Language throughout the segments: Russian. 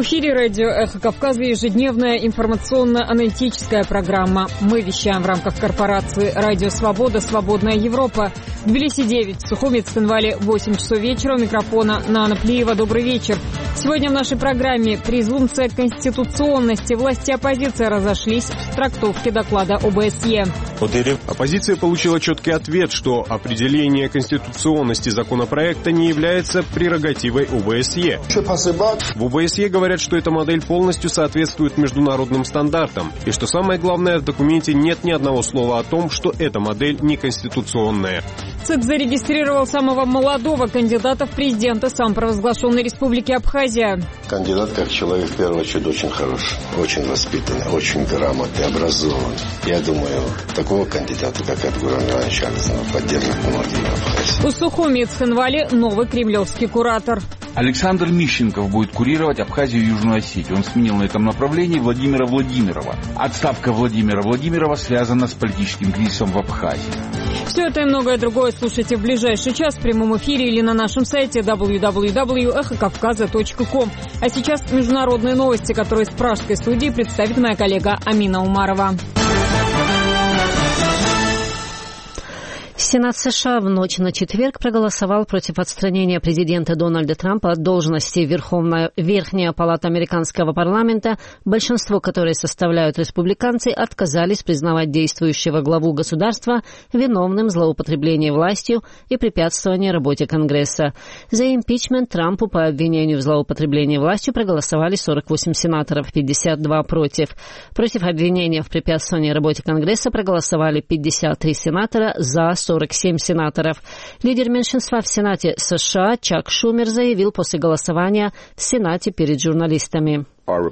В эфире радио «Эхо Кавказа» ежедневная информационно-аналитическая программа. Мы вещаем в рамках корпорации «Радио Свобода», «Свободная Европа». В Тбилиси 9, в Сухуми, Цхинвале 8 часов вечера. У микрофона Нана Плиева. Добрый вечер. Сегодня в нашей программе презумпция конституционности. Власти и оппозиция разошлись в трактовке доклада ОБСЕ. Оппозиция получила четкий ответ, что определение конституционности законопроекта не является прерогативой ОБСЕ. В ОБСЕ говорят, что эта модель полностью соответствует международным стандартам, и что самое главное, в документе нет ни одного слова о том, что эта модель неконституционная. ЦИК зарегистрировал самого молодого кандидата в президенты самопровозглашенной республики Абхазия. Кандидат как человек, в первую очередь, очень хороший, очень воспитанный, очень грамотный, образованный. Я думаю, такого кандидата, как Эдгуран Иванович Аксенов, поддержат многие Абхазии. У Сухуми и Цхинвале новый кремлевский куратор. Александр Мищенков будет курировать Абхазию и Южную Осетию. Он сменил на этом направлении Владимира Владимирова. Отставка Владимира Владимирова связана с политическим кризисом в Абхазии. Все это и многое другое слушайте в ближайший час в прямом эфире или на нашем сайте www.эхокавказа.ком. А сейчас международные новости, которые с пражской студии представит моя коллега Амина Умарова. Сенат США в ночь на четверг проголосовал против отстранения президента Дональда Трампа от должности. Верхняя палата американского парламента, большинство которой составляют республиканцы, отказались признавать действующего главу государства виновным в злоупотреблении властью и препятствовании работе Конгресса. За импичмент Трампу по обвинению в злоупотреблении властью проголосовали 48 сенаторов, 52 против. Против обвинения в препятствовании работе Конгресса проголосовали 53 сенатора, за 47 сенаторов. Лидер меньшинства в Сенате США Чак Шумер заявил после голосования в Сенате перед журналистами.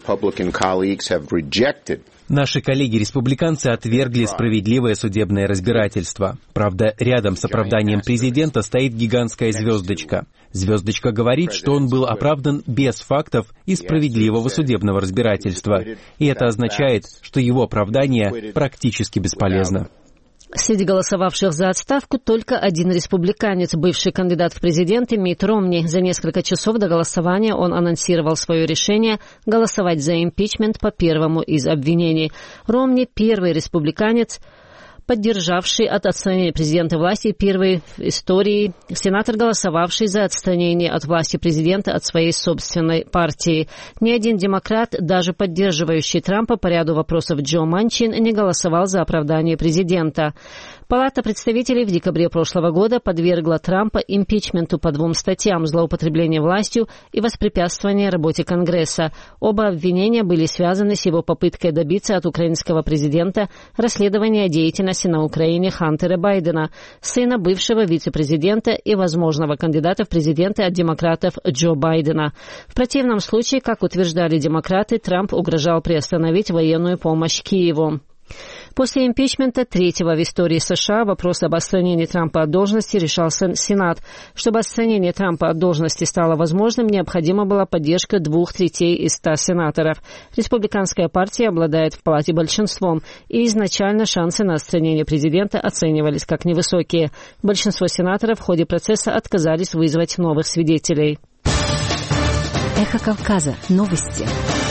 Наши коллеги-республиканцы отвергли справедливое судебное разбирательство. Правда, рядом с оправданием президента стоит гигантская звездочка. Звездочка говорит, что он был оправдан без фактов и справедливого судебного разбирательства. И это означает, что его оправдание практически бесполезно. Среди голосовавших за отставку только один республиканец, бывший кандидат в президенты Митт Ромни. За несколько часов до голосования он анонсировал свое решение голосовать за импичмент по первому из обвинений. Ромни – первый республиканец, поддержавший от отстранения президента власти, первый в истории сенатор, голосовавший за отстранение от власти президента от своей собственной партии. Ни один демократ, даже поддерживающий Трампа по ряду вопросов Джо Манчин, не голосовал за оправдание президента. Палата представителей в декабре прошлого года подвергла Трампа импичменту по 2 статьям: злоупотребление властью и воспрепятствование работе Конгресса. Оба обвинения были связаны с его попыткой добиться от украинского президента расследования деятельности на Украине Хантера Байдена, сына бывшего вице-президента и возможного кандидата в президенты от демократов Джо Байдена. В противном случае, как утверждали демократы, Трамп угрожал приостановить военную помощь Киеву. После импичмента, третьего в истории США, вопрос об отстранении Трампа от должности решался Сенат. Чтобы отстранение Трампа от должности стало возможным, необходима была поддержка 2/3 из 100 сенаторов. Республиканская партия обладает в палате большинством, и изначально шансы на отстранение президента оценивались как невысокие. Большинство сенаторов в ходе процесса отказались вызвать новых свидетелей. Эхо Кавказа. Новости.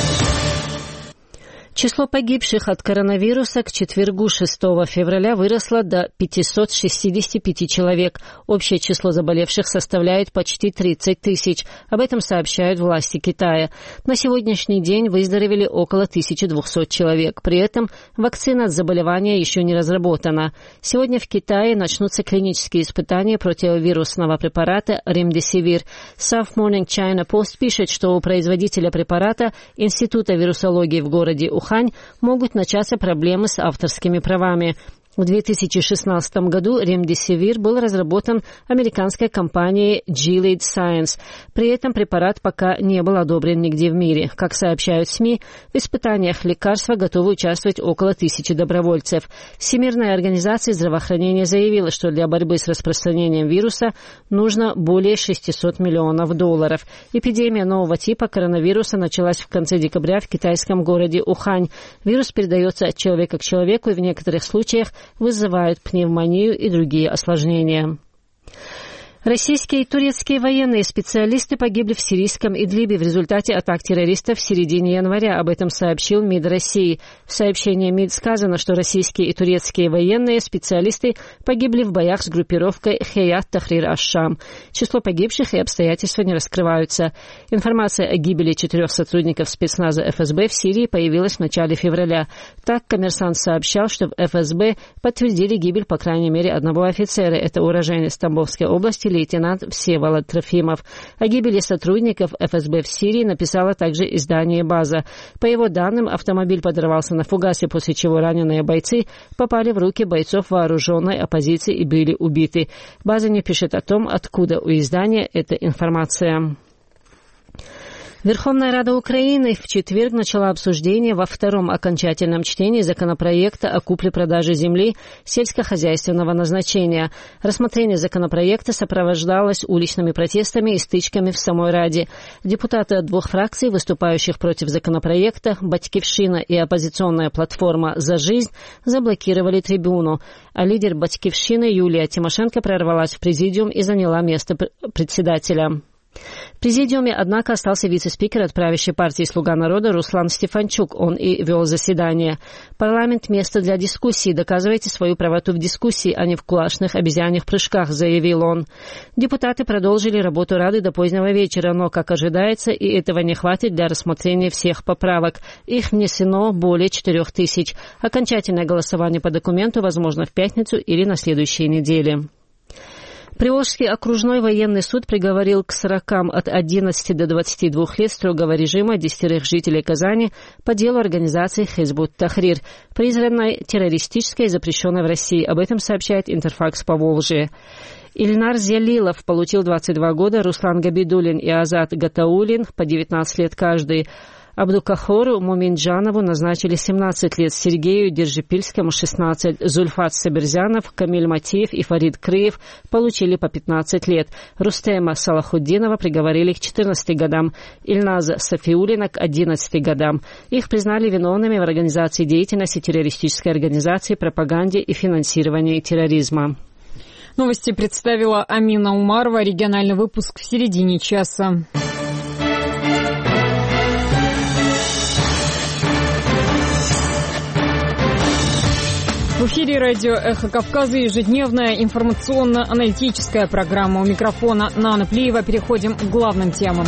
Число погибших от коронавируса к четвергу 6 февраля выросло до 565 человек. Общее число заболевших составляет почти 30 тысяч. Об этом сообщают власти Китая. На сегодняшний день выздоровели около 1200 человек. При этом вакцина от заболевания еще не разработана. Сегодня в Китае начнутся клинические испытания противовирусного препарата Ремдесивир. South Morning China Post пишет, что у производителя препарата Института вирусологии в городе Ухань могут начаться проблемы с авторскими правами. В 2016 году ремдесивир был разработан американской компанией Gilead Sciences. При этом препарат пока не был одобрен нигде в мире. Как сообщают СМИ, в испытаниях лекарства готовы участвовать около 1000 добровольцев. Всемирная организация здравоохранения заявила, что для борьбы с распространением вируса нужно более $600 миллионов. Эпидемия нового типа коронавируса началась в конце декабря в китайском городе Ухань. Вирус передается от человека к человеку и в некоторых случаях вызывают пневмонию и другие осложнения. Российские и турецкие военные специалисты погибли в сирийском Идлибе в результате атак террористов в середине января. Об этом сообщил МИД России. В сообщении МИД сказано, что российские и турецкие военные специалисты погибли в боях с группировкой Хеят Тахрир аш-Шам. Число погибших и обстоятельства не раскрываются. Информация о гибели 4 сотрудников спецназа ФСБ в Сирии появилась в начале февраля. Так, «Коммерсант» сообщал, что в ФСБ подтвердили гибель по крайней мере одного офицера. Это уроженец Тамбовской области лейтенант Всеволод Трофимов. О гибели сотрудников ФСБ в Сирии написало также издание «База». По его данным, автомобиль подорвался на фугасе, после чего раненые бойцы попали в руки бойцов вооруженной оппозиции и были убиты. «База» не пишет о том, откуда у издания эта информация. Верховная Рада Украины в четверг начала обсуждение во втором окончательном чтении законопроекта о купле-продаже земли сельскохозяйственного назначения. Рассмотрение законопроекта сопровождалось уличными протестами и стычками в самой Раде. Депутаты от 2 фракций, выступающих против законопроекта, «Батькивщина» и оппозиционная платформа «За жизнь», заблокировали трибуну. А лидер «Батькивщины» Юлия Тимошенко прорвалась в президиум и заняла место председателя. В президиуме, однако, остался вице-спикер от правящей партии «Слуга народа» Руслан Стефанчук. Он и вел заседание. «Парламент – место для дискуссии. Доказывайте свою правоту в дискуссии, а не в кулачных обезьяньих прыжках», – заявил он. Депутаты продолжили работу Рады до позднего вечера, но, как ожидается, и этого не хватит для рассмотрения всех поправок. Их внесено более 4000. Окончательное голосование по документу возможно в пятницу или на следующей неделе. Приволжский окружной военный суд приговорил к 40 от 11 до 22 лет строгого режима 10 жителей Казани по делу организации Хизбут Тахрир, признанной террористической и запрещенной в России. Об этом сообщает Интерфакс Поволжье. Ильнар Зялилов получил 22 года, Руслан Габидуллин и Азат Гатаулин по 19 лет каждый. Абдукахору Муминджанову назначили 17 лет, Сергею Держипильскому 16, Зульфат Сабирзянов, Камиль Матиев и Фарид Крыев получили по 15 лет. Рустема Салахуддинова приговорили к 14 годам, Ильназа Сафиулина к 11 годам. Их признали виновными в организации деятельности террористической организации, пропаганде и финансировании терроризма. Новости представила Амина Умарова. Региональный выпуск в середине часа. В эфире радио «Эхо Кавказа» ежедневная информационно-аналитическая программа. У микрофона Нана Плиева. Переходим к главным темам.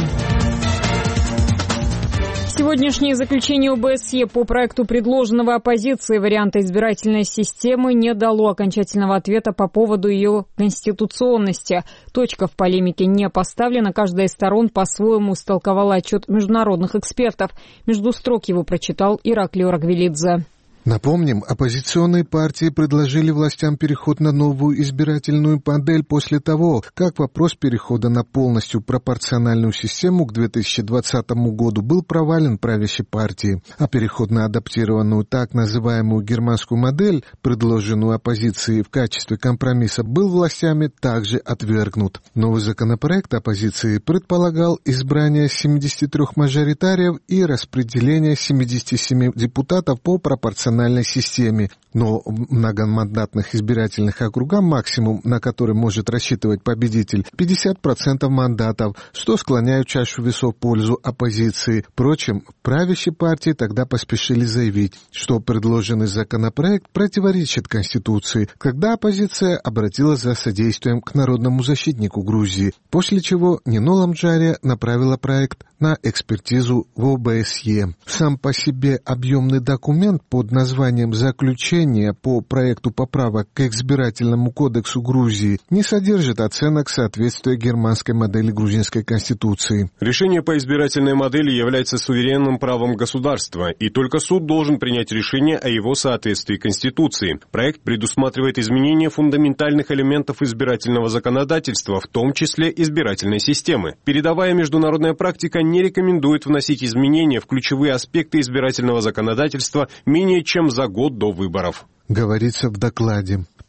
Сегодняшнее заключение ОБСЕ по проекту предложенного оппозицией варианта избирательной системы не дало окончательного ответа по поводу ее конституционности. Точка в полемике не поставлена. Каждая из сторон по-своему истолковала отчет международных экспертов. Между строк его прочитал Ираклий Оргвелидзе. Напомним, оппозиционные партии предложили властям переход на новую избирательную модель после того, как вопрос перехода на полностью пропорциональную систему к 2020 году был провален правящей партией, а переход на адаптированную так называемую германскую модель, предложенную оппозицией в качестве компромисса, был властями также отвергнут. Новый законопроект оппозиции предполагал избрание 73 мажоритариев и распределение 77 депутатов по пропорциональной системе, но в многомандатных избирательных округах максимум, на который может рассчитывать победитель, 50% мандатов, что склоняет чашу весов в пользу оппозиции. Впрочем, правящие партии тогда поспешили заявить, что предложенный законопроект противоречит Конституции, когда оппозиция обратилась за содействием к народному защитнику Грузии, после чего Нино Ламджария направила проект на экспертизу в ОБСЕ. Сам по себе объемный документ под названием «Заключение по проекту поправок к избирательному кодексу Грузии» не содержит оценок соответствия германской модели грузинской конституции. Решение по избирательной модели является суверенным правом государства, и только суд должен принять решение о его соответствии Конституции. Проект предусматривает изменение фундаментальных элементов избирательного законодательства, в том числе избирательной системы. Передовая международная практика не рекомендует вносить изменения в ключевые аспекты избирательного законодательства менее чем за год до выборов. Говорится в докладе.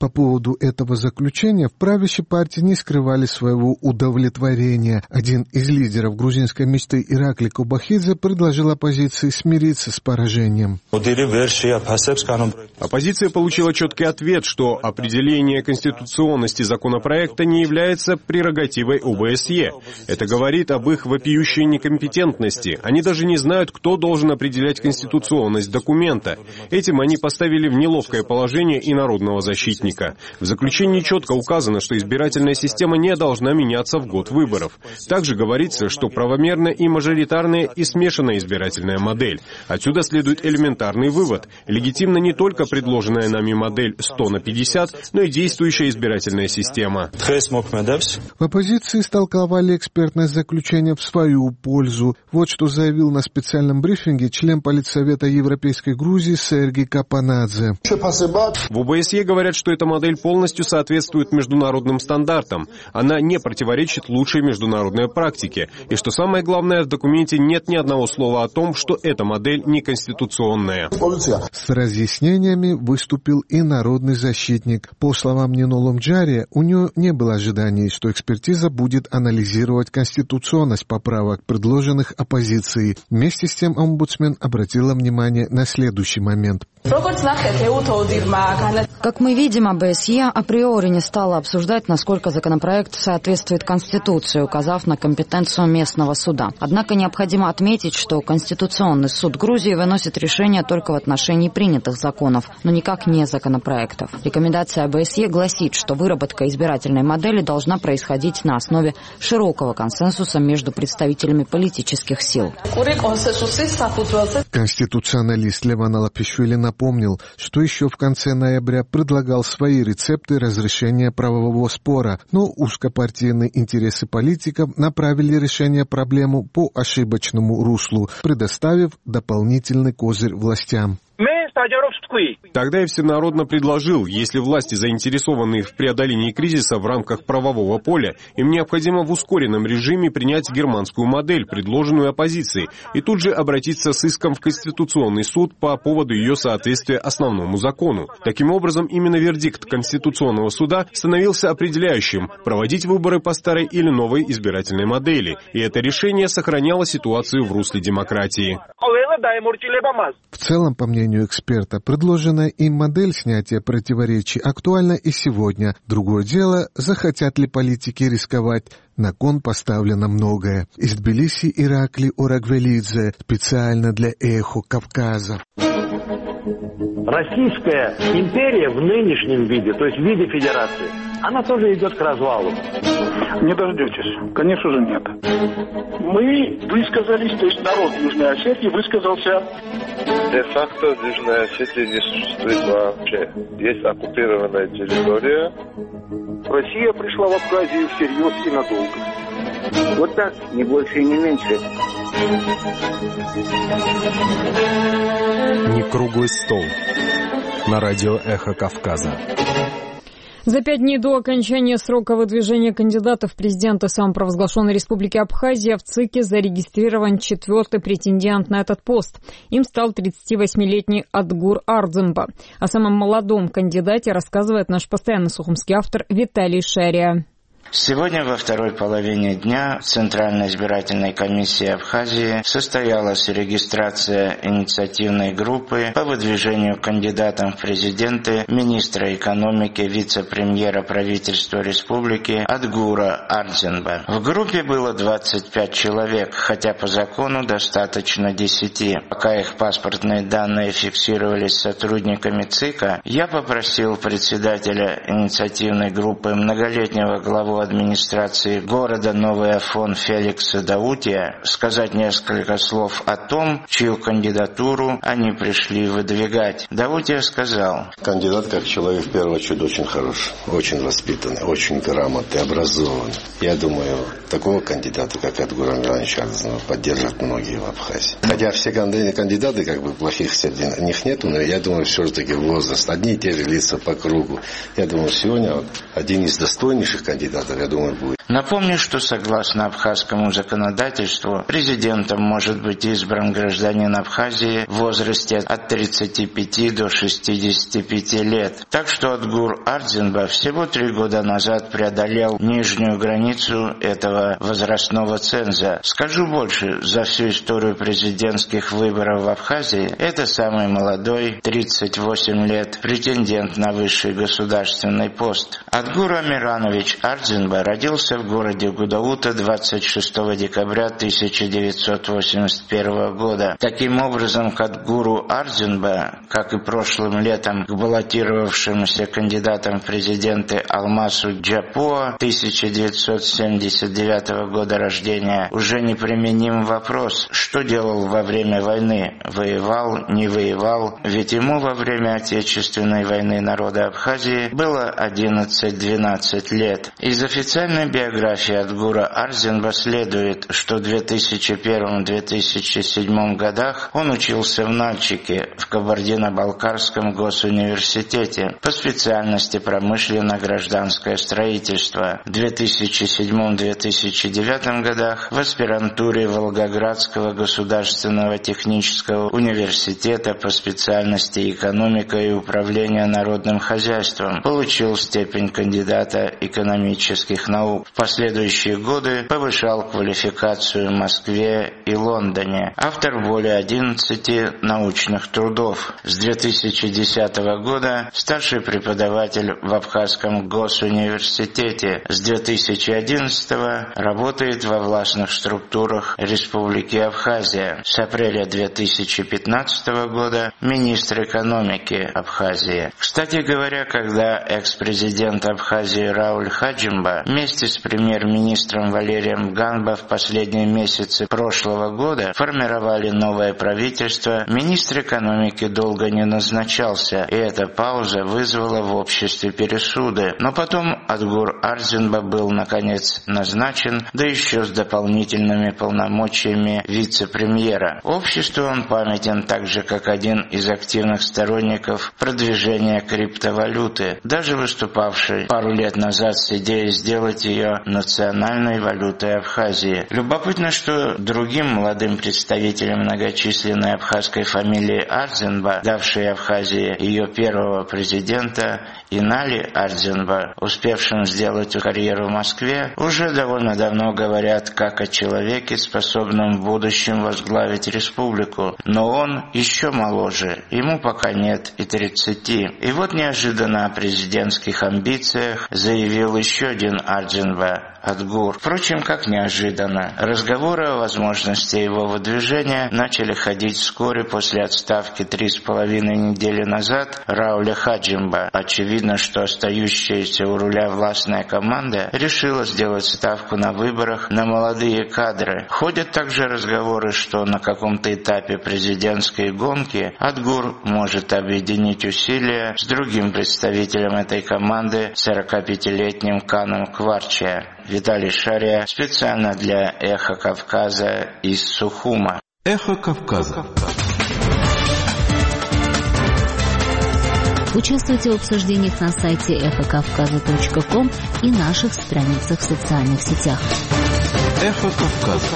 По поводу этого заключения в правящей партии не скрывали своего удовлетворения. Один из лидеров грузинской мечты Иракли Кобахидзе предложил оппозиции смириться с поражением. Оппозиция получила четкий ответ, что определение конституционности законопроекта не является прерогативой ОБСЕ. Это говорит об их вопиющей некомпетентности. Они даже не знают, кто должен определять конституционность документа. Этим они поставили в неловкое положение и народного защитника. В заключении четко указано, что избирательная система не должна меняться в год выборов. Также говорится, что правомерная и мажоритарная и смешанная избирательная модель. Отсюда следует элементарный вывод. Легитимна не только предложенная нами модель 100/50, но и действующая избирательная система. В оппозиции истолковали экспертное заключение в свою пользу. Вот что заявил на специальном брифинге член Политсовета Европейской Грузии Сергей Капанадзе. В ОБСЕ говорят, что эта модель полностью соответствует международным стандартам. Она не противоречит лучшей международной практике. И что самое главное, в документе нет ни одного слова о том, что эта модель неконституционная. С разъяснениями выступил и народный защитник. По словам Нино Ломджария, у него не было ожиданий, что экспертиза будет анализировать конституционность поправок, предложенных оппозицией. Вместе с тем омбудсмен обратила внимание на следующий момент. Как мы видим, ОБСЕ априори не стала обсуждать, насколько законопроект соответствует Конституции, указав на компетенцию местного суда. Однако необходимо отметить, что Конституционный суд Грузии выносит решения только в отношении принятых законов, но никак не законопроектов. Рекомендация ОБСЕ гласит, что выработка избирательной модели должна происходить на основе широкого консенсуса между представителями политических сил. Конституционалист Леван Алапишвили напомнил, что еще в конце ноября предлагал свои рецепты разрешения правового спора, но узкопартийные интересы политиков направили решение проблемы по ошибочному руслу, предоставив дополнительный козырь властям. Тогда я всенародно предложил, если власти заинтересованы в преодолении кризиса в рамках правового поля, им необходимо в ускоренном режиме принять германскую модель, предложенную оппозицией, и тут же обратиться с иском в Конституционный суд по поводу ее соответствия основному закону. Таким образом, именно вердикт Конституционного суда становился определяющим – проводить выборы по старой или новой избирательной модели, и это решение сохраняло ситуацию в русле демократии. В целом, по мнению эксперта, предложенная им модель снятия противоречий актуальна и сегодня. Другое дело, захотят ли политики рисковать. На кон поставлено многое. Из Тбилиси Иракли Орагвелидзе специально для «Эхо Кавказа». Российская империя в нынешнем виде, то есть в виде федерации, она тоже идет к развалу. Не дождетесь. Конечно же нет. Мы высказались, то есть народ Южной Осетии высказался. Де-факто в Южной Осетии не существует вообще. Есть оккупированная территория. Россия пришла в Абхазию всерьез и надолго. Вот так, не больше и не меньше. Не круглый стол. На радио «Эхо Кавказа». За 5 дней до окончания срока выдвижения кандидатов в президенты самопровозглашенной Республики Абхазия в ЦИКе зарегистрирован 4-й претендент на этот пост. Им стал 38-летний Адгур Ардземба. О самом молодом кандидате рассказывает наш постоянный сухумский автор Виталий Шария. Сегодня во второй половине дня в Центральной избирательной комиссии Абхазии состоялась регистрация инициативной группы по выдвижению кандидатом в президенты министра экономики, вице-премьера правительства республики Адгура Ардземба. В группе было 25 человек, хотя по закону достаточно 10. Пока их паспортные данные фиксировались сотрудниками ЦИКа, я попросил председателя инициативной группы, многолетнего главу администрации города Новый Афон Феликса Даутия сказать несколько слов о том, чью кандидатуру они пришли выдвигать. Даутия сказал: кандидат как человек в первую очередь очень хороший, очень воспитанный, очень грамотный, образованный. Я думаю, такого кандидата, как Адгур Ардземба, поддержат многие в Абхазии. Хотя все кандидаты, как бы плохих среди них нету, но я думаю, все-таки возраст, одни и те же лица по кругу. Я думаю, сегодня один из достойнейших кандидатов, я думаю, будет. Напомню, что согласно абхазскому законодательству, президентом может быть избран гражданин Абхазии в возрасте от 35 до 65 лет. Так что Адгур Ардзинба всего 3 года назад преодолел нижнюю границу этого возрастного ценза. Скажу больше, за всю историю президентских выборов в Абхазии это самый молодой, 38 лет, претендент на высший государственный пост. Адгур Амиранович Ардзинба родился в городе Гудаута 26 декабря 1981 года. Таким образом, к Адгуру Ардзинба, как и прошлым летом к баллотировавшемуся кандидатам в президенты Алмасу Джапуа 1979 года рождения, уже неприменим вопрос, что делал во время войны, воевал, не воевал, ведь ему во время Отечественной войны народа Абхазии было 11-12 лет. Из официальной биографии Адгура Ардзинба следует, что в 2001-2007 годах он учился в Нальчике, в Кабардино-Балкарском госуниверситете по специальности промышленно-гражданское строительство. В 2007-2009 годах в аспирантуре Волгоградского государственного технического университета по специальности экономика и управление народным хозяйством. Получил степень кандидата экономических наук. В последующие годы повышал квалификацию в Москве и Лондоне. Автор более 11 научных трудов. С 2010 года старший преподаватель в Абхазском госуниверситете. С 2011 работает во властных структурах Республики Абхазия. С апреля 2015 года министр экономики Абхазии. Кстати говоря, когда экс-президент Абхазии Рауль Хаджимба вместе с премьер-министром Валерием Ганба в последние месяцы прошлого года формировали новое правительство, министр экономики долго не назначался, и эта пауза вызвала в обществе пересуды. Но потом Адгур Ардзинба был наконец назначен, да еще с дополнительными полномочиями вице-премьера. Обществу он памятен так же, как один из активных сторонников продвижения криптовалюты, даже выступавший пару лет назад с идеей сделать ее национальной валютой Абхазии. Любопытно, что другим молодым представителям многочисленной абхазской фамилии Ардзинба, давшей Абхазии ее первого президента Инали Ардзинба, успевшим сделать карьеру в Москве, уже довольно давно говорят как о человеке, способном в будущем возглавить республику. Но он еще моложе, ему пока нет и 30. И вот неожиданно о президентских амбициях заявил еще один Ардзинба, Адгур. Впрочем, как неожиданно. Разговоры о возможности его выдвижения начали ходить вскоре после отставки 3,5 недели назад Рауля Хаджимба. Очевидно, что остающаяся у руля властная команда решила сделать ставку на выборах на молодые кадры. Ходят также разговоры, что на каком-то этапе президентской гонки Адгур может объединить усилия с другим представителем этой команды, 45-летним Каном Кварчия. Виталий Шария специально для «Эхо Кавказа» из Сухума. «Эхо Кавказа». Участвуйте в обсуждениях на сайте эхокавказа.ком и наших страницах в социальных сетях. «Эхо Кавказа».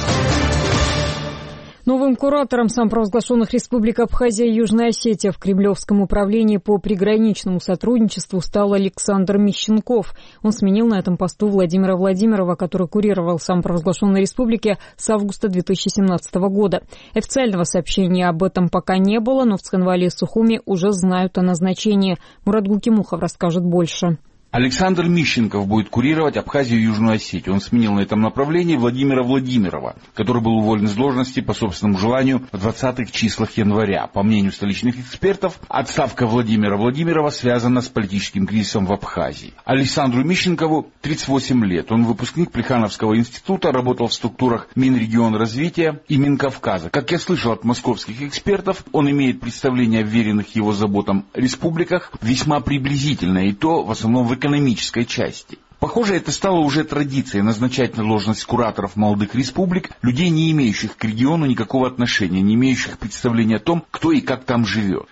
Новым куратором самопровозглашенных республик Абхазия и Южная Осетия в Кремлевском управлении по приграничному сотрудничеству стал Александр Мищенков. Он сменил на этом посту Владимира Владимирова, который курировал самопровозглашенные республики с августа 2017 года. Официального сообщения об этом пока не было, но в Цхинвале и Сухуми уже знают о назначении. Мурат Гукимухов расскажет больше. Александр Мищенков будет курировать Абхазию и Южную Осетию. Он сменил на этом направлении Владимира Владимирова, который был уволен с должности по собственному желанию в 20-х числах января. По мнению столичных экспертов, отставка Владимира Владимирова связана с политическим кризисом в Абхазии. Александру Мищенкову 38 лет. Он выпускник Плехановского института, работал в структурах Минрегионразвития и Минкавказа. Как я слышал от московских экспертов, он имеет представление о вверенных его заботам республиках весьма приблизительное, и то в основном в экономической части. Похоже, это стало уже традицией назначать на должность кураторов молодых республик людей, не имеющих к региону никакого отношения, не имеющих представления о том, кто и как там живет.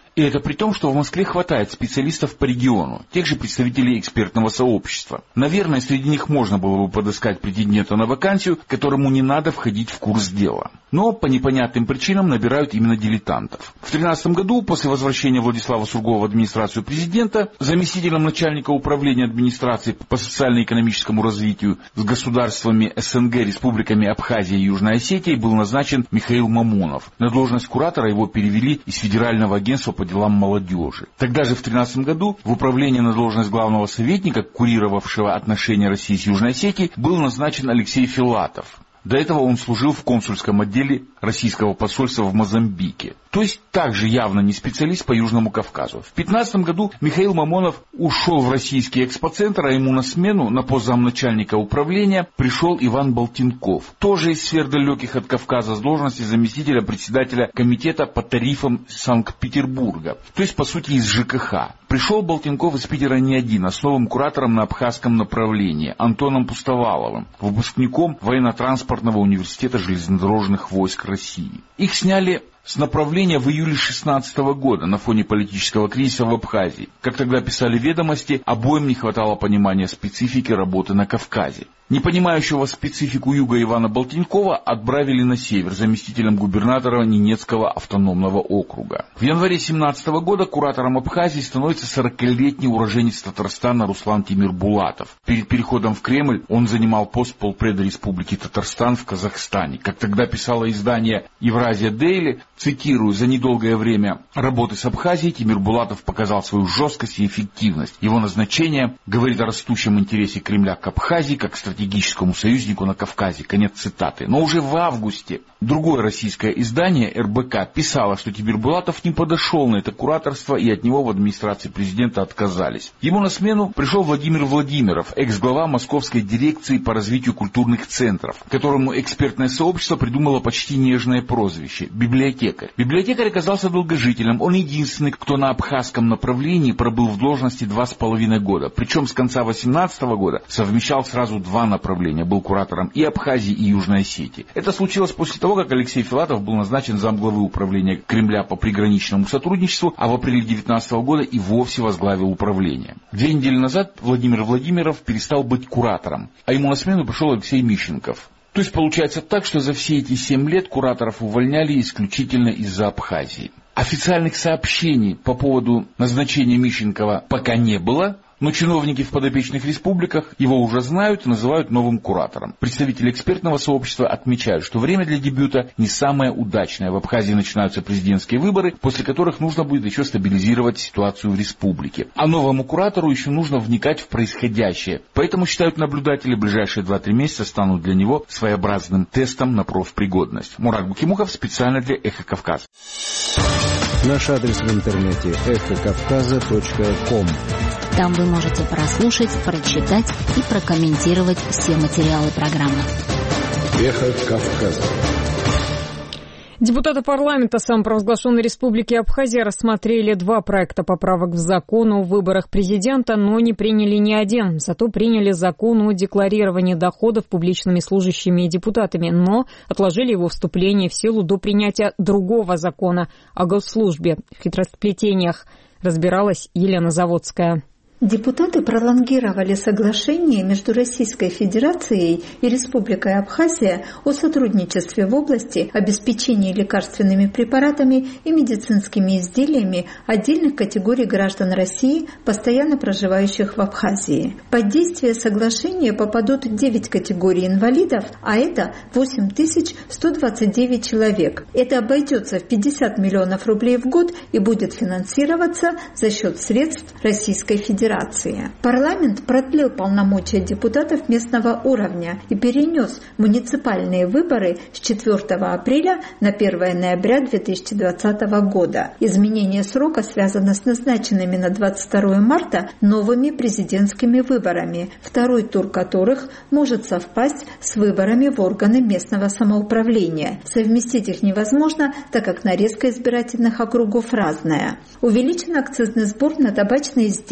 И это при том, что в Москве хватает специалистов по региону, тех же представителей экспертного сообщества. Наверное, среди них можно было бы подыскать претендента на вакансию, которому не надо входить в курс дела. Но по непонятным причинам набирают именно дилетантов. В 2013 году, после возвращения Владислава Сургова в администрацию президента, заместителем начальника управления администрации по социально-экономическому развитию с государствами СНГ, республиками Абхазия и Южная Осетия был назначен Михаил Мамонов. На должность куратора его перевели из Федерального агентства по делам молодежи. Тогда же в 2013 году в управление на должность главного советника, курировавшего отношения России с Южной Осетией, был назначен Алексей Филатов. До этого он служил в консульском отделе российского посольства в Мозамбике. То есть также явно не специалист по Южному Кавказу. В 2015 году Михаил Мамонов ушел в российский экспоцентр, а ему на смену на пост замначальника управления пришел Иван Болтинков, тоже из сфер далеких от Кавказа, с должности заместителя председателя комитета по тарифам Санкт-Петербурга, то есть по сути из ЖКХ. Пришел Болтинков из Питера не один, а с новым куратором на абхазском направлении Антоном Пустоваловым, выпускником военно-транспортного университета железнодорожных войск России. Их сняли с направления в июле 2016 года на фоне политического кризиса в Абхазии. Как тогда писали «Ведомости», обоим не хватало понимания специфики работы на Кавказе. Не понимающего специфику юга Ивана Болтинкова отправили на север заместителем губернатора Ненецкого автономного округа. В январе 2017 года куратором Абхазии становится 40-летний уроженец Татарстана Руслан Тимирбулатов. Перед переходом в Кремль он занимал пост полпреда Республики Татарстан в Казахстане. Как тогда писало издание «Евразия Дейли», цитирую, «За недолгое время работы с Абхазией Тимирбулатов показал свою жесткость и эффективность. Его назначение говорит о растущем интересе Кремля к Абхазии как стратегическому союзнику на Кавказе». Конец цитаты. Но уже в августе другое российское издание РБК писало, что Тимирбулатов не подошел на это кураторство и от него в администрации президента отказались. Ему на смену пришел Владимир Владимиров, экс-глава Московской дирекции по развитию культурных центров, которому экспертное сообщество придумало почти нежное прозвище – библиотекарь. Библиотекарь оказался долгожителем, он единственный, кто на абхазском направлении пробыл в должности 2,5 года. Причем с конца 2018 года совмещал сразу два направления, был куратором и Абхазии, и Южной Осетии. Это случилось после того, как Алексей Филатов был назначен замглавы управления Кремля по приграничному сотрудничеству, а в апреле 2019 года и вовсе возглавил управление. 2 недели назад Владимир Владимиров перестал быть куратором, а ему на смену пришел Алексей Мищенков. То есть получается так, что за все эти 7 лет кураторов увольняли исключительно из-за Абхазии. Официальных сообщений по поводу назначения Мищенкова пока не было, но чиновники в подопечных республиках его уже знают и называют новым куратором. Представители экспертного сообщества отмечают, что время для дебюта не самое удачное. В Абхазии начинаются президентские выборы, после которых нужно будет еще стабилизировать ситуацию в республике. А новому куратору еще нужно вникать в происходящее. Поэтому, считают наблюдатели, ближайшие 2-3 месяца станут для него своеобразным тестом на профпригодность. Мурат Букимухов специально для «Эхо Кавказа». Наш адрес в интернете эхокавказа.ком. Там вы можете прослушать, прочитать и прокомментировать все материалы программы. Эхо Кавказа. Депутаты парламента самопровозглашенной Республики Абхазия рассмотрели 2 проекта поправок в закон о выборах президента, но не приняли ни один. Зато приняли закон о декларировании доходов публичными служащими и депутатами, но отложили его вступление в силу до принятия другого закона о госслужбе. В хитросплетениях разбиралась Елена Заводская. Депутаты пролонгировали соглашение между Российской Федерацией и Республикой Абхазия о сотрудничестве в области обеспечения лекарственными препаратами и медицинскими изделиями отдельных категорий граждан России, постоянно проживающих в Абхазии. Под действие соглашения попадут 9 категорий инвалидов, а это 8129 человек. Это обойдется в 50 миллионов рублей в год и будет финансироваться за счет средств Российской Федерации. Парламент продлил полномочия депутатов местного уровня и перенес муниципальные выборы с 4 апреля на 1 ноября 2020 года. Изменение срока связано с назначенными на 22 марта новыми президентскими выборами, второй тур которых может совпасть с выборами в органы местного самоуправления. Совместить их невозможно, так как нарезка избирательных округов разная. Увеличен акцизный сбор на табачные изделия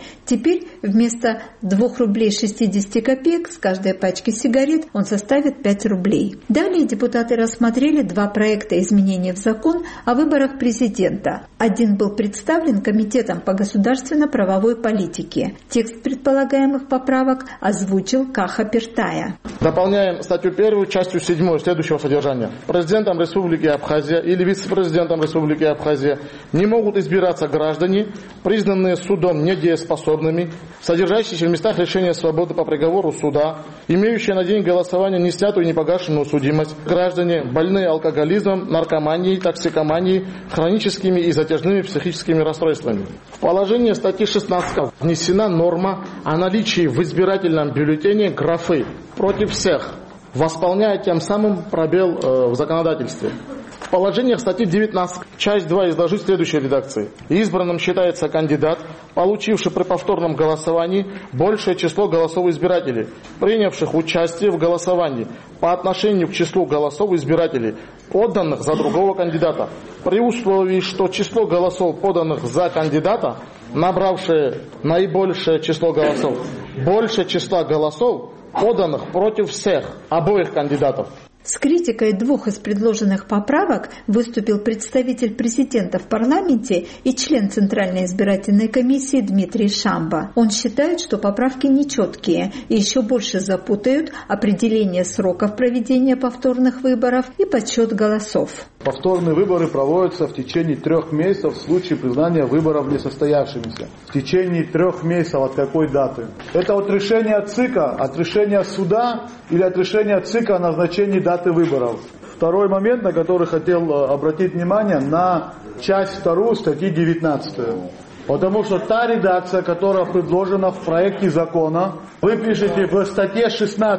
Теперь вместо 2 рублей 60 копеек с каждой пачки сигарет он составит 5 рублей. Далее депутаты рассмотрели 2 проекта изменений в закон о выборах президента. Один был представлен Комитетом по государственно-правовой политике. Текст предполагаемых поправок озвучил Каха Пертая. Дополняем статью 1 частью 7 следующего содержания. Президентом Республики Абхазия или вице-президентом Республики Абхазия не могут избираться граждане, признанные судом недееспособными, содержащиеся в местах лишения свободы по приговору суда, имеющие на день голосования не снятую и не погашенную судимость, граждане, больные алкоголизмом, наркоманией, токсикоманией, хроническими и затяжными психическими расстройствами. В положение статьи 16 внесена норма о наличии в избирательном бюллетене графы «против всех», восполняя тем самым пробел в законодательстве. В положениях статьи 19, часть 2 изложить в следующей редакции. Избранным считается кандидат, получивший при повторном голосовании большее число голосов избирателей, принявших участие в голосовании по отношению к числу голосов избирателей, поданных за другого кандидата, при условии, что число голосов, поданных за кандидата, набравшее наибольшее число голосов, больше числа голосов, поданных против всех обоих кандидатов. С критикой 2 из предложенных поправок выступил представитель президента в парламенте и член Центральной избирательной комиссии Дмитрий Шамба. Он считает, что поправки нечеткие и еще больше запутают определение сроков проведения повторных выборов и подсчет голосов. Повторные выборы проводятся в течение 3 месяцев в случае признания выборов несостоявшимися. В течение 3 месяцев от какой даты? Это от решения ЦИКа, от решения суда или от решения ЦИКа о назначении даты выборов. Второй момент, на который хотел обратить внимание, на часть 2 статьи 19. Потому что та редакция, которая предложена в проекте закона, вы пишете в статье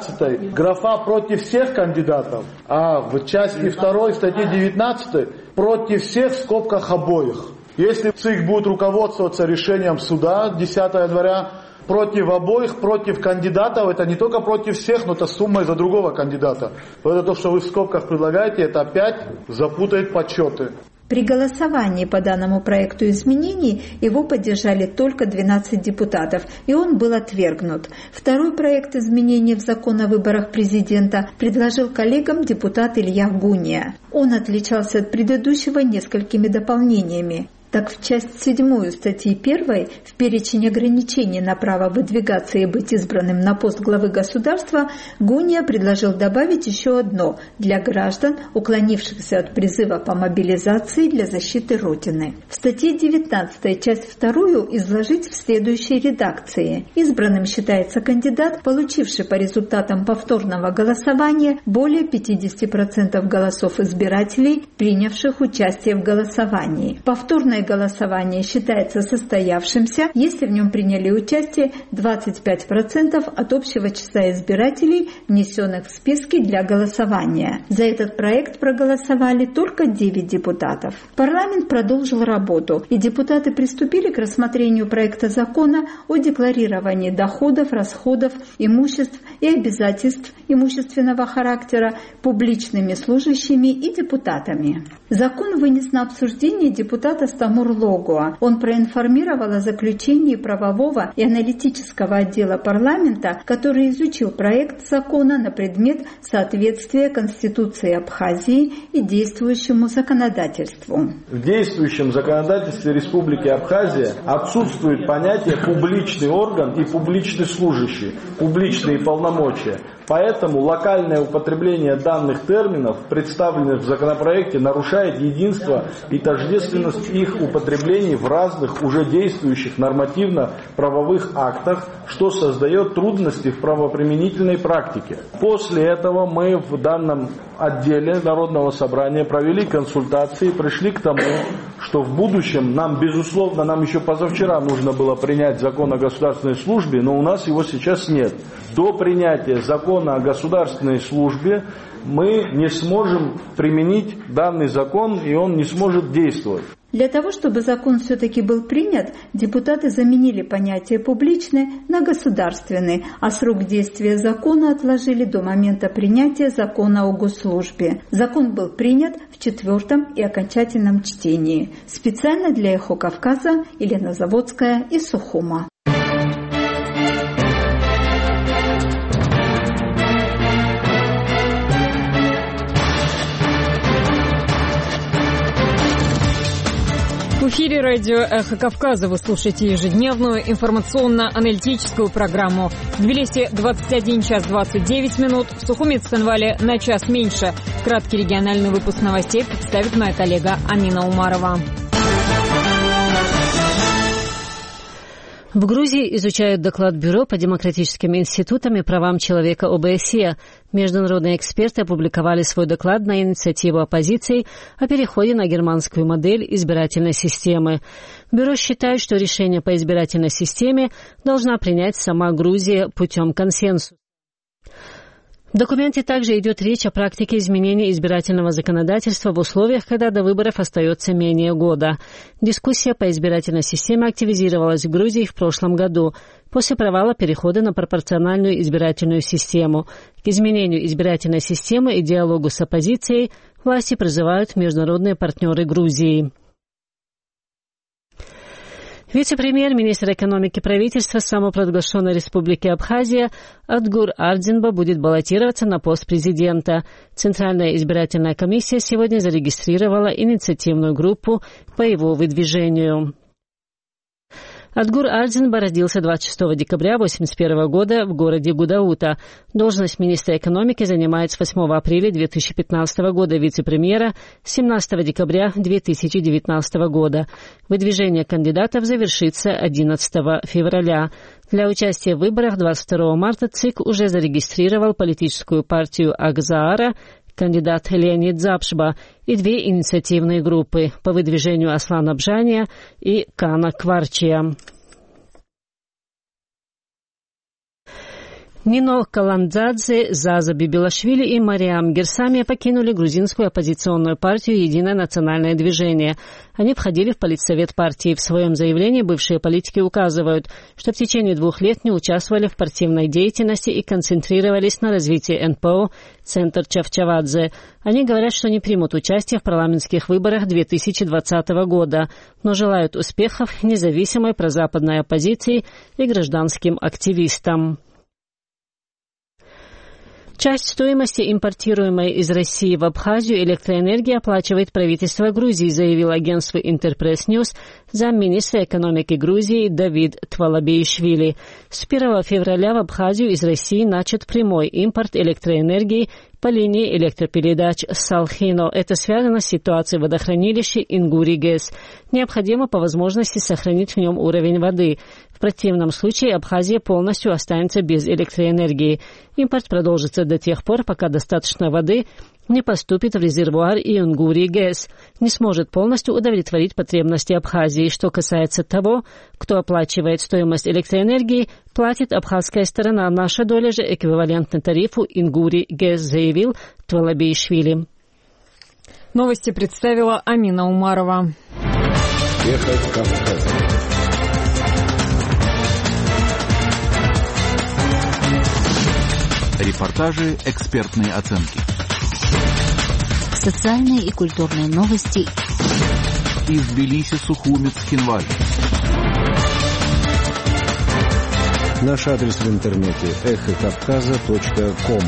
16 графа «против всех кандидатов», а в части 2 статьи 19 «против всех» в скобках обоих. Если ЦИК будет руководствоваться решением суда 10 января, против обоих, против кандидатов, это не только против всех, но это сумма из-за другого кандидата. Это то, что вы в скобках предлагаете, это опять запутает подсчеты. При голосовании по данному проекту изменений его поддержали только 12 депутатов, и он был отвергнут. Второй проект изменений в закон о выборах президента предложил коллегам депутат Илья Гуния. Он отличался от предыдущего несколькими дополнениями. Так, в часть 7 статьи 1 в перечень ограничений на право выдвигаться и быть избранным на пост главы государства Гуния предложил добавить еще одно для граждан, уклонившихся от призыва по мобилизации для защиты Родины. В статье 19 часть 2 изложить в следующей редакции. Избранным считается кандидат, получивший по результатам повторного голосования более 50% голосов избирателей, принявших участие в голосовании. Повторное голосование считается состоявшимся, если в нем приняли участие 25% от общего числа избирателей, внесенных в списки для голосования. За этот проект проголосовали только 9 депутатов. Парламент продолжил работу, и депутаты приступили к рассмотрению проекта закона о декларировании доходов, расходов, имуществ и обязательств имущественного характера публичными служащими и депутатами. Закон вынес на обсуждение депутата Стамур Логуа. Он проинформировал о заключении правового и аналитического отдела парламента, который изучил проект закона на предмет соответствия Конституции Абхазии и действующему законодательству. В действующем законодательстве Республики Абхазия отсутствует понятие «публичный орган» и «публичный служащий», «публичные полномочия». Поэтому локальное употребление данных терминов, представленных в законопроекте, нарушает единство и тождественность их употреблений в разных уже действующих нормативно-правовых актах, что создает трудности в правоприменительной практике. После этого мы в данном отделе Народного собрания провели консультации и пришли к тому, что в будущем нам, безусловно, нам еще позавчера нужно было принять закон о государственной службе, но у нас его сейчас нет. До принятия закона о государственной службе мы не сможем применить данный закон, и он не сможет действовать. Для того, чтобы закон все-таки был принят, депутаты заменили понятие «публичный» на «государственный», а срок действия закона отложили до момента принятия закона о госслужбе. Закон был принят в 4-м и окончательном чтении. Специально для «Эхо Кавказа» Елена Заводская из Сухума. эфире радио «Эхо Кавказа». Вы слушаете ежедневную информационно-аналитическую программу. В Тбилиси 21 час 29 минут, в Сухуми и Цхинвале на час меньше. Краткий региональный выпуск новостей представит моя коллега Амина Умарова. В Грузии изучают доклад Бюро по демократическим институтам и правам человека ОБСЕ. Международные эксперты опубликовали свой доклад на инициативу оппозиции о переходе на германскую модель избирательной системы. Бюро считает, что решение по избирательной системе должна принять сама Грузия путем консенсуса. В документе также идет речь о практике изменения избирательного законодательства в условиях, когда до выборов остается менее года. Дискуссия по избирательной системе активизировалась в Грузии в прошлом году, после провала перехода на пропорциональную избирательную систему. К изменению избирательной системы и диалогу с оппозицией власти призывают международные партнеры Грузии. Вице-премьер-министр экономики правительства самопровозглашенной республики Абхазия Адгур Ардзинба будет баллотироваться на пост президента. Центральная избирательная комиссия сегодня зарегистрировала инициативную группу по его выдвижению. Адгур Ардзинба родился 26 декабря 1981 года в городе Гудаута. Должность министра экономики занимает с 8 апреля 2015 года, вице-премьера с 17 декабря 2019 года. Выдвижение кандидатов завершится 11 февраля. Для участия в выборах 22 марта ЦИК уже зарегистрировал политическую партию Акзаара, кандидат Леонид Запшба, и две инициативные группы по выдвижению Аслана Бжания и Кана Кварчия. Нино Каландзадзе, Заза Бибилашвили и Мариам Герсами покинули грузинскую оппозиционную партию «Единое национальное движение». Они входили в политсовет партии. В своем заявлении бывшие политики указывают, что в течение 2 лет не участвовали в партийной деятельности и концентрировались на развитии НПО «Центр Чавчавадзе». Они говорят, что не примут участие в парламентских выборах 2020 года, но желают успехов независимой прозападной оппозиции и гражданским активистам. Часть стоимости импортируемой из России в Абхазию электроэнергии оплачивает правительство Грузии, заявил агентству Интерпресс Ньюс замминистра экономики Грузии Давид Твалабеишвили. С 1 февраля в Абхазию из России начат прямой импорт электроэнергии по линии электропередач Салхино. Это связано с ситуацией в водохранилище Ингури-ГЭС. Необходимо по возможности сохранить в нем уровень воды. В противном случае Абхазия полностью останется без электроэнергии. Импорт продолжится до тех пор, пока достаточно воды не поступит в резервуар Ингури-ГЭС, не сможет полностью удовлетворить потребности Абхазии. Что касается того, кто оплачивает стоимость электроэнергии, платит абхазская сторона. Наша доля же эквивалентна тарифу Ингури-ГЭС, заявил Твалабеишвили. Новости представила Амина Умарова. Эхо Кавказа. Репортажи, экспертные оценки. Социальные и культурные новости. Из Тбилиси, Сухуми, Цхинвале. Наш адрес в интернете эхокавказа.ком.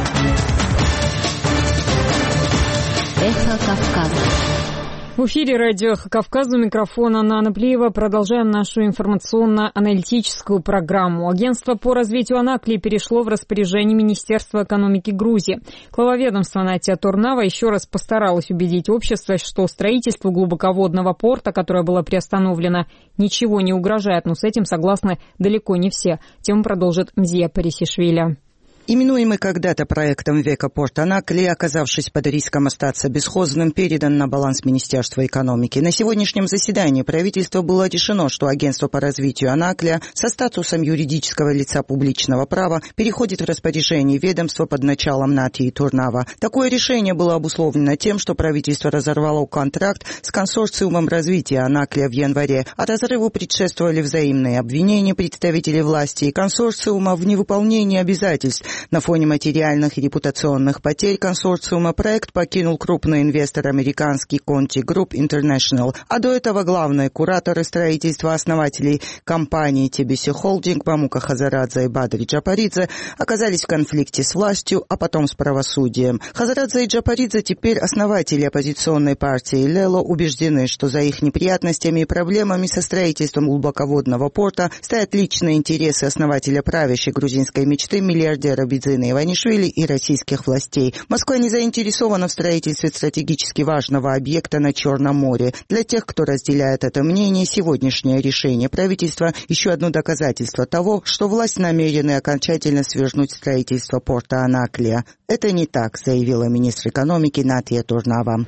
Эхо Кавказа. В эфире радио «Эхо Кавказа», у микрофона Нана Плиева. Продолжаем нашу информационно-аналитическую программу. Агентство по развитию Анаклии перешло в распоряжение Министерства экономики Грузии. Глава ведомства Натя Турнава еще раз постаралась убедить общество, что строительству глубоководного порта, которое было приостановлено, ничего не угрожает, но с этим согласны далеко не все. Тему продолжит Мзия Парисишвили. Именуемый когда-то проектом века порт Анакли, оказавшись под риском остаться бесхозным, передан на баланс Министерства экономики. На сегодняшнем заседании правительство было решено, что агентство по развитию Анаклия со статусом юридического лица публичного права переходит в распоряжение ведомства под началом Натии Турнава. Такое решение было обусловлено тем, что правительство разорвало контракт с консорциумом развития Анаклия в январе, а разрыву предшествовали взаимные обвинения представителей власти и консорциума в невыполнении обязательств На фоне материальных и репутационных потерь консорциума проект покинул крупный инвестор американский Conti Group International, а до этого главные кураторы строительства основателей компании TBC Holding Мамука Хазарадзе и Бадри Джапаридзе оказались в конфликте с властью, а потом с правосудием. Хазарадзе и Джапаридзе, теперь основатели оппозиционной партии Лело, убеждены, что за их неприятностями и проблемами со строительством глубоководного порта стоят личные интересы основателя правящей грузинской мечты миллиардера Бидзина Иванишвили и российских властей. Москва не заинтересована в строительстве стратегически важного объекта на Черном море. Для тех, кто разделяет это мнение, сегодняшнее решение правительства – еще одно доказательство того, что власть намерена окончательно свергнуть строительство порта Анаклия. Это не так, заявила министр экономики Натья Турнава.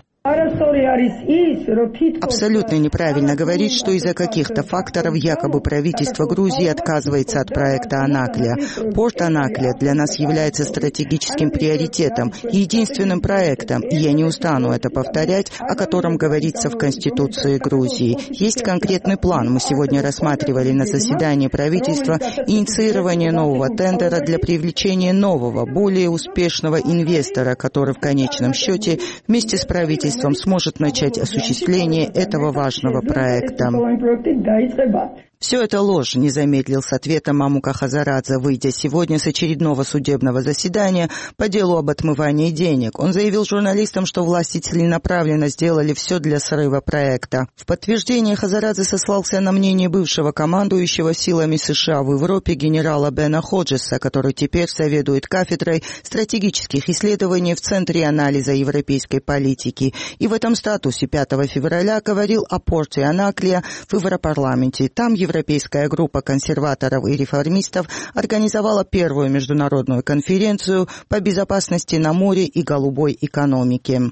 Абсолютно неправильно говорить, что из-за каких-то факторов якобы правительство Грузии отказывается от проекта Анаклия. Порт Анаклия для нас является стратегическим приоритетом и единственным проектом, и я не устану это повторять, о котором говорится в Конституции Грузии. Есть конкретный план. Мы сегодня рассматривали на заседании правительства инициирование нового тендера для привлечения нового, более успешного инвестора, который в конечном счете вместе с правительством сможет начать осуществление этого важного проекта. Все это ложь, не замедлил с ответом Мамука Хазарадзе, выйдя сегодня с очередного судебного заседания по делу об отмывании денег. Он заявил журналистам, что власти целенаправленно сделали все для срыва проекта. В подтверждение Хазарадзе сослался на мнение бывшего командующего силами США в Европе генерала Бена Ходжеса, который теперь заведует кафедрой стратегических исследований в Центре анализа европейской политики. И в этом статусе 5 февраля говорил о порте Анаклия в Европарламенте. Там европейская группа консерваторов и реформистов организовала первую международную конференцию по безопасности на море и голубой экономике.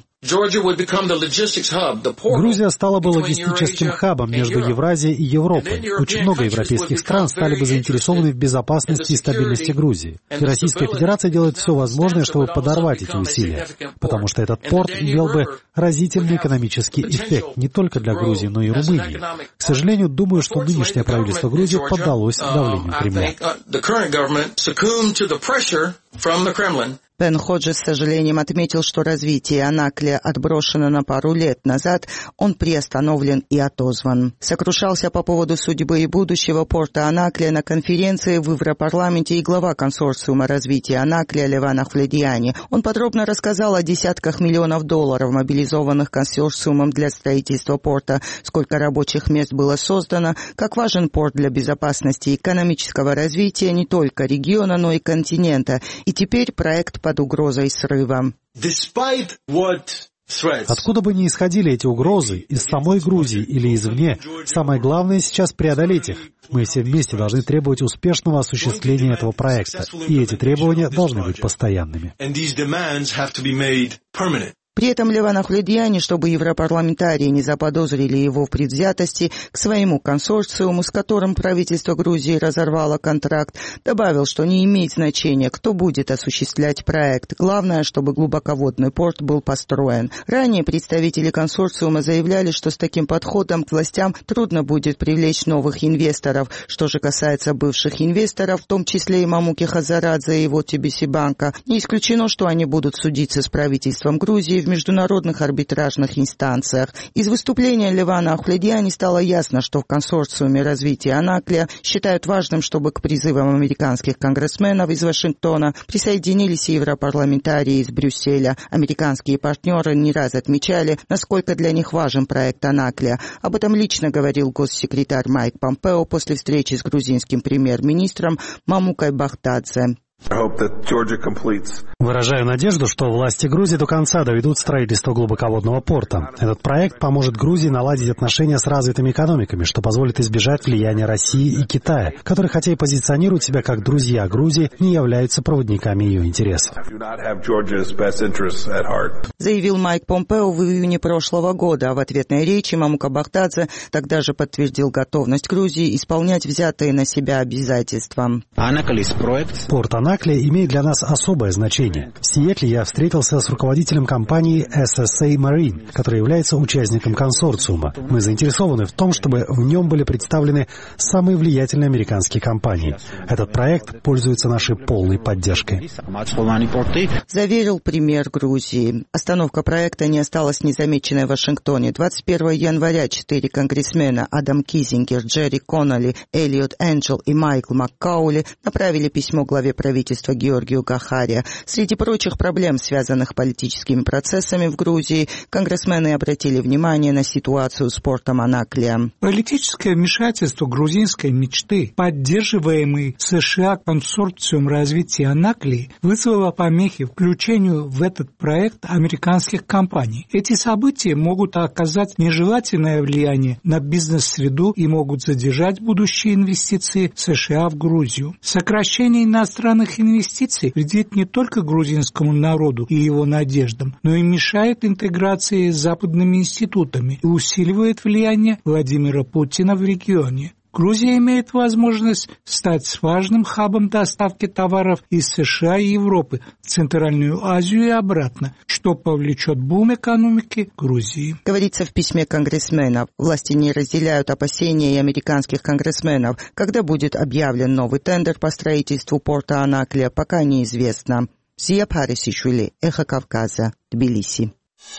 Грузия стала бы логистическим хабом между Евразией и Европой. Очень много европейских стран стали бы заинтересованы в безопасности и стабильности Грузии. И Российская Федерация делает все возможное, чтобы подорвать эти усилия, потому что этот порт имел бы разительный экономический эффект не только для Грузии, но и Румынии. К сожалению, думаю, что нынешнее правительство Грузии поддалось давлению Кремля. Бен Ходжес с сожалением отметил, что развитие Анаклия отброшено на пару лет назад, он приостановлен и отозван. Сокрушался по поводу судьбы и будущего порта Анаклия на конференции в Европарламенте и глава консорциума развития Анаклия Леван Ахвледиани. Он подробно рассказал о десятках миллионов долларов, мобилизованных консорциумом для строительства порта, сколько рабочих мест было создано, как важен порт для безопасности и экономического развития не только региона, но и континента. И теперь проект под угрозой срыва. Откуда бы ни исходили эти угрозы, из самой Грузии или извне, самое главное сейчас преодолеть их. Мы все вместе должны требовать успешного осуществления этого проекта, и эти требования должны быть постоянными. При этом Леван Ахвледиани, чтобы европарламентарии не заподозрили его в предвзятости к своему консорциуму, с которым правительство Грузии разорвало контракт, добавил, что не имеет значения, кто будет осуществлять проект. Главное, чтобы глубоководный порт был построен. Ранее представители консорциума заявляли, что с таким подходом к властям трудно будет привлечь новых инвесторов. Что же касается бывших инвесторов, в том числе и Мамуки Хазарадзе и его TBC банка, не исключено, что они будут судиться с правительством Грузии в международных арбитражных инстанциях. Из выступления Левана Ахвледиани стало ясно, что в консорциуме развития Анаклия считают важным, чтобы к призывам американских конгрессменов из Вашингтона присоединились и европарламентарии из Брюсселя. Американские партнеры не раз отмечали, насколько для них важен проект Анаклия. Об этом лично говорил госсекретарь Майк Помпео после встречи с грузинским премьер-министром Мамукой Бахтадзе. Выражаю надежду, что власти Грузии до конца доведут строительство глубоководного порта. Этот проект поможет Грузии наладить отношения с развитыми экономиками, что позволит избежать влияния России и Китая, которые, хотя и позиционируют себя как друзья Грузии, не являются проводниками ее интересов. Заявил Майк Помпео в июне прошлого года, а в ответной речи Мамука Бахтадзе тогда же подтвердил готовность Грузии исполнять взятые на себя обязательства. Порт Анаклия Анакли имеет для нас особое значение. В Сиэтле я встретился с руководителем компании SSA Marine, которая является участником консорциума. Мы заинтересованы в том, чтобы в нем были представлены самые влиятельные американские компании. Этот проект пользуется нашей полной поддержкой. Заверил премьер Грузии. Остановка проекта не осталась незамеченной в Вашингтоне. 21 января 4 конгрессмена Адам Кизингер, Джерри Коннолли, Эллиот Энджел и Майкл Маккаули направили письмо главе правительства Георгию Гахария. Среди прочих проблем, связанных с политическими процессами в Грузии, конгрессмены обратили внимание на ситуацию с портом Анаклия. Политическое вмешательство грузинской мечты, поддерживаемый США консорциум развития Анаклии, вызвало помехи включению в этот проект американских компаний. Эти события могут оказать нежелательное влияние на бизнес-среду и могут задержать будущие инвестиции США в Грузию. Сокращение иностранных инвестиций вредит не только грузинскому народу и его надеждам, но и мешает интеграции с западными институтами и усиливает влияние Владимира Путина в регионе. Грузия имеет возможность стать важным хабом доставки товаров из США и Европы в Центральную Азию и обратно, что повлечет бум экономики Грузии. Говорится в письме конгрессменов. Власти не разделяют опасения и американских конгрессменов. Когда будет объявлен новый тендер по строительству порта Анаклия, пока неизвестно. Зия Парисишвили, Эхо Кавказа, Тбилиси.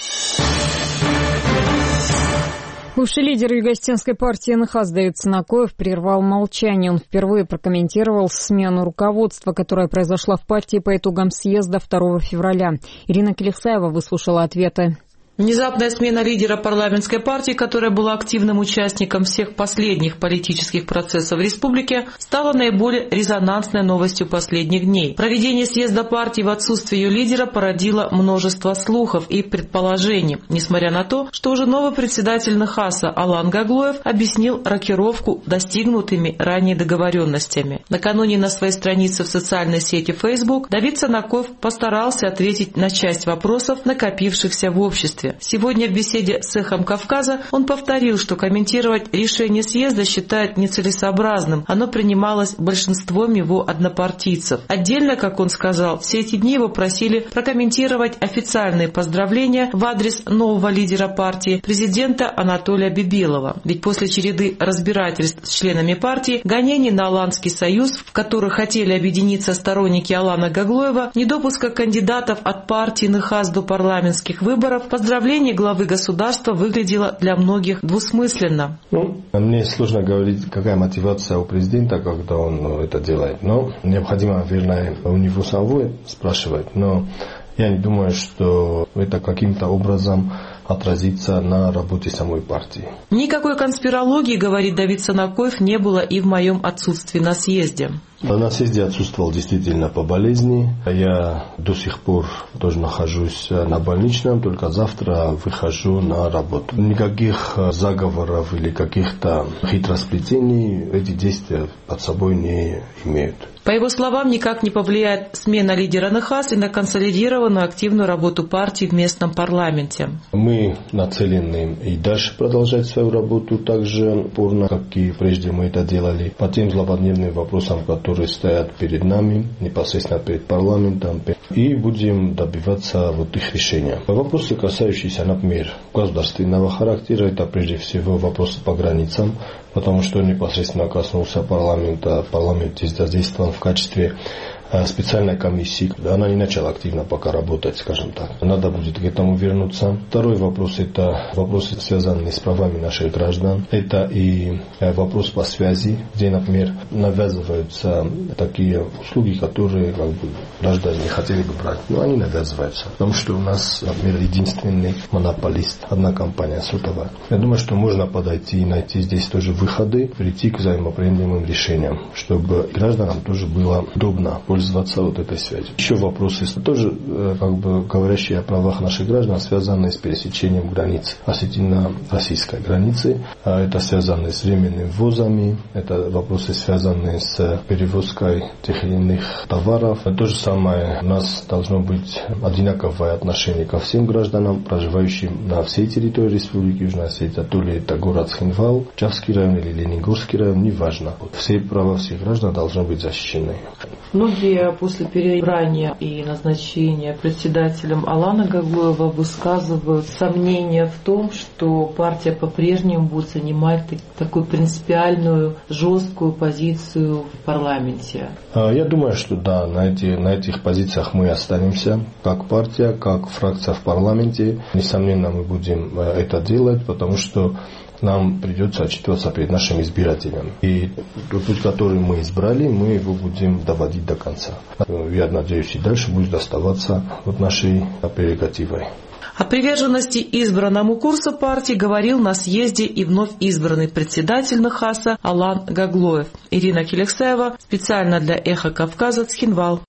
Бывший лидер Юго-Осетинской партии НХАС Давид Санакоев прервал молчание. Он впервые прокомментировал смену руководства, которая произошла в партии по итогам съезда 2 февраля. Ирина Келехсаева выслушала ответы. Внезапная смена лидера парламентской партии, которая была активным участником всех последних политических процессов в республике, стала наиболее резонансной новостью последних дней. Проведение съезда партии в отсутствие ее лидера породило множество слухов и предположений, несмотря на то, что уже новый председатель НХАСа Алан Гаглоев объяснил рокировку достигнутыми ранее договоренностями. Накануне на своей странице в социальной сети Facebook Давид Санакоев постарался ответить на часть вопросов, накопившихся в обществе. Сегодня в беседе с «Эхом Кавказа» он повторил, что комментировать решение съезда считает нецелесообразным. Оно принималось большинством его однопартийцев. Отдельно, как он сказал, все эти дни его просили прокомментировать официальные поздравления в адрес нового лидера партии, президента Анатолия Бибилова. Ведь после череды разбирательств с членами партии, гонений на Аланский союз, в которых хотели объединиться сторонники Алана Гаглоева, недопуска кандидатов от партии НХАС до парламентских выборов, поздравление главы государства выглядело для многих двусмысленно. Мне сложно говорить, какая мотивация у президента, когда он это делает. Но необходимо, наверное, у него самого спрашивать. Но я не думаю, что это каким-то образом отразится на работе самой партии. Никакой конспирологии, говорит Давид Санакоев, не было и в моем отсутствии на съезде. На съезде отсутствовал действительно по болезни. Я до сих пор тоже нахожусь на больничном, только завтра выхожу на работу. Никаких заговоров или каких-то хитросплетений эти действия под собой не имеют. По его словам, никак не повлияет смена лидера НХАС и на консолидированную активную работу партии в местном парламенте. Мы нацелены и дальше продолжать свою работу так же упорно, как и прежде мы это делали, по тем злободневным вопросам, которые стоят перед нами, непосредственно перед парламентом, и будем добиваться их решения. Вопросы, касающиеся, например, государственного характера, это прежде всего вопросы по границам, потому что непосредственно коснулся парламента. Парламент здесь задействован в качестве специальной комиссии. Она не начала активно пока работать, скажем так. Надо будет к этому вернуться. Второй вопрос – это вопросы, связанные с правами наших граждан. Это и вопрос по связи, где, например, навязываются такие услуги, которые граждане не хотели бы брать. Но они навязываются. Потому что у нас, например, единственный монополист, одна компания сотовая. Я думаю, что можно подойти и найти здесь тоже выходы, прийти к взаимоприемлемым решениям, чтобы гражданам тоже было удобно пользоваться этой связью. Еще вопросы, тоже говорящие о правах наших граждан, связанные с пересечением границ, осетино-российской границы. Это связано с временными ввозами, это вопросы, связанные с перевозкой тех или иных товаров. То же самое, у нас должно быть одинаковое отношение ко всем гражданам, проживающим на всей территории Республики Южная Осетия, то ли это город Схинвал, Чавский район или Лениногорский район, неважно. Все права всех граждан должны быть защищены. Многие Многие после переизбрания и назначения председателем Алана Гаглоева высказывают сомнения в том, что партия по-прежнему будет занимать такую принципиальную, жесткую позицию в парламенте. Я думаю, что да, на этих позициях мы останемся, как партия, как фракция в парламенте. Несомненно, мы будем это делать, потому что нам придется отчитываться перед нашими избирателями. И тот путь, который мы избрали, мы его будем доводить до конца. Я надеюсь, и дальше будет оставаться нашей прерогативой. О приверженности избранному курсу партии говорил на съезде и вновь избранный председатель НХАСа Алан Гаглоев. Ирина Келексаева, специально для «Эхо Кавказа», Цхинвал.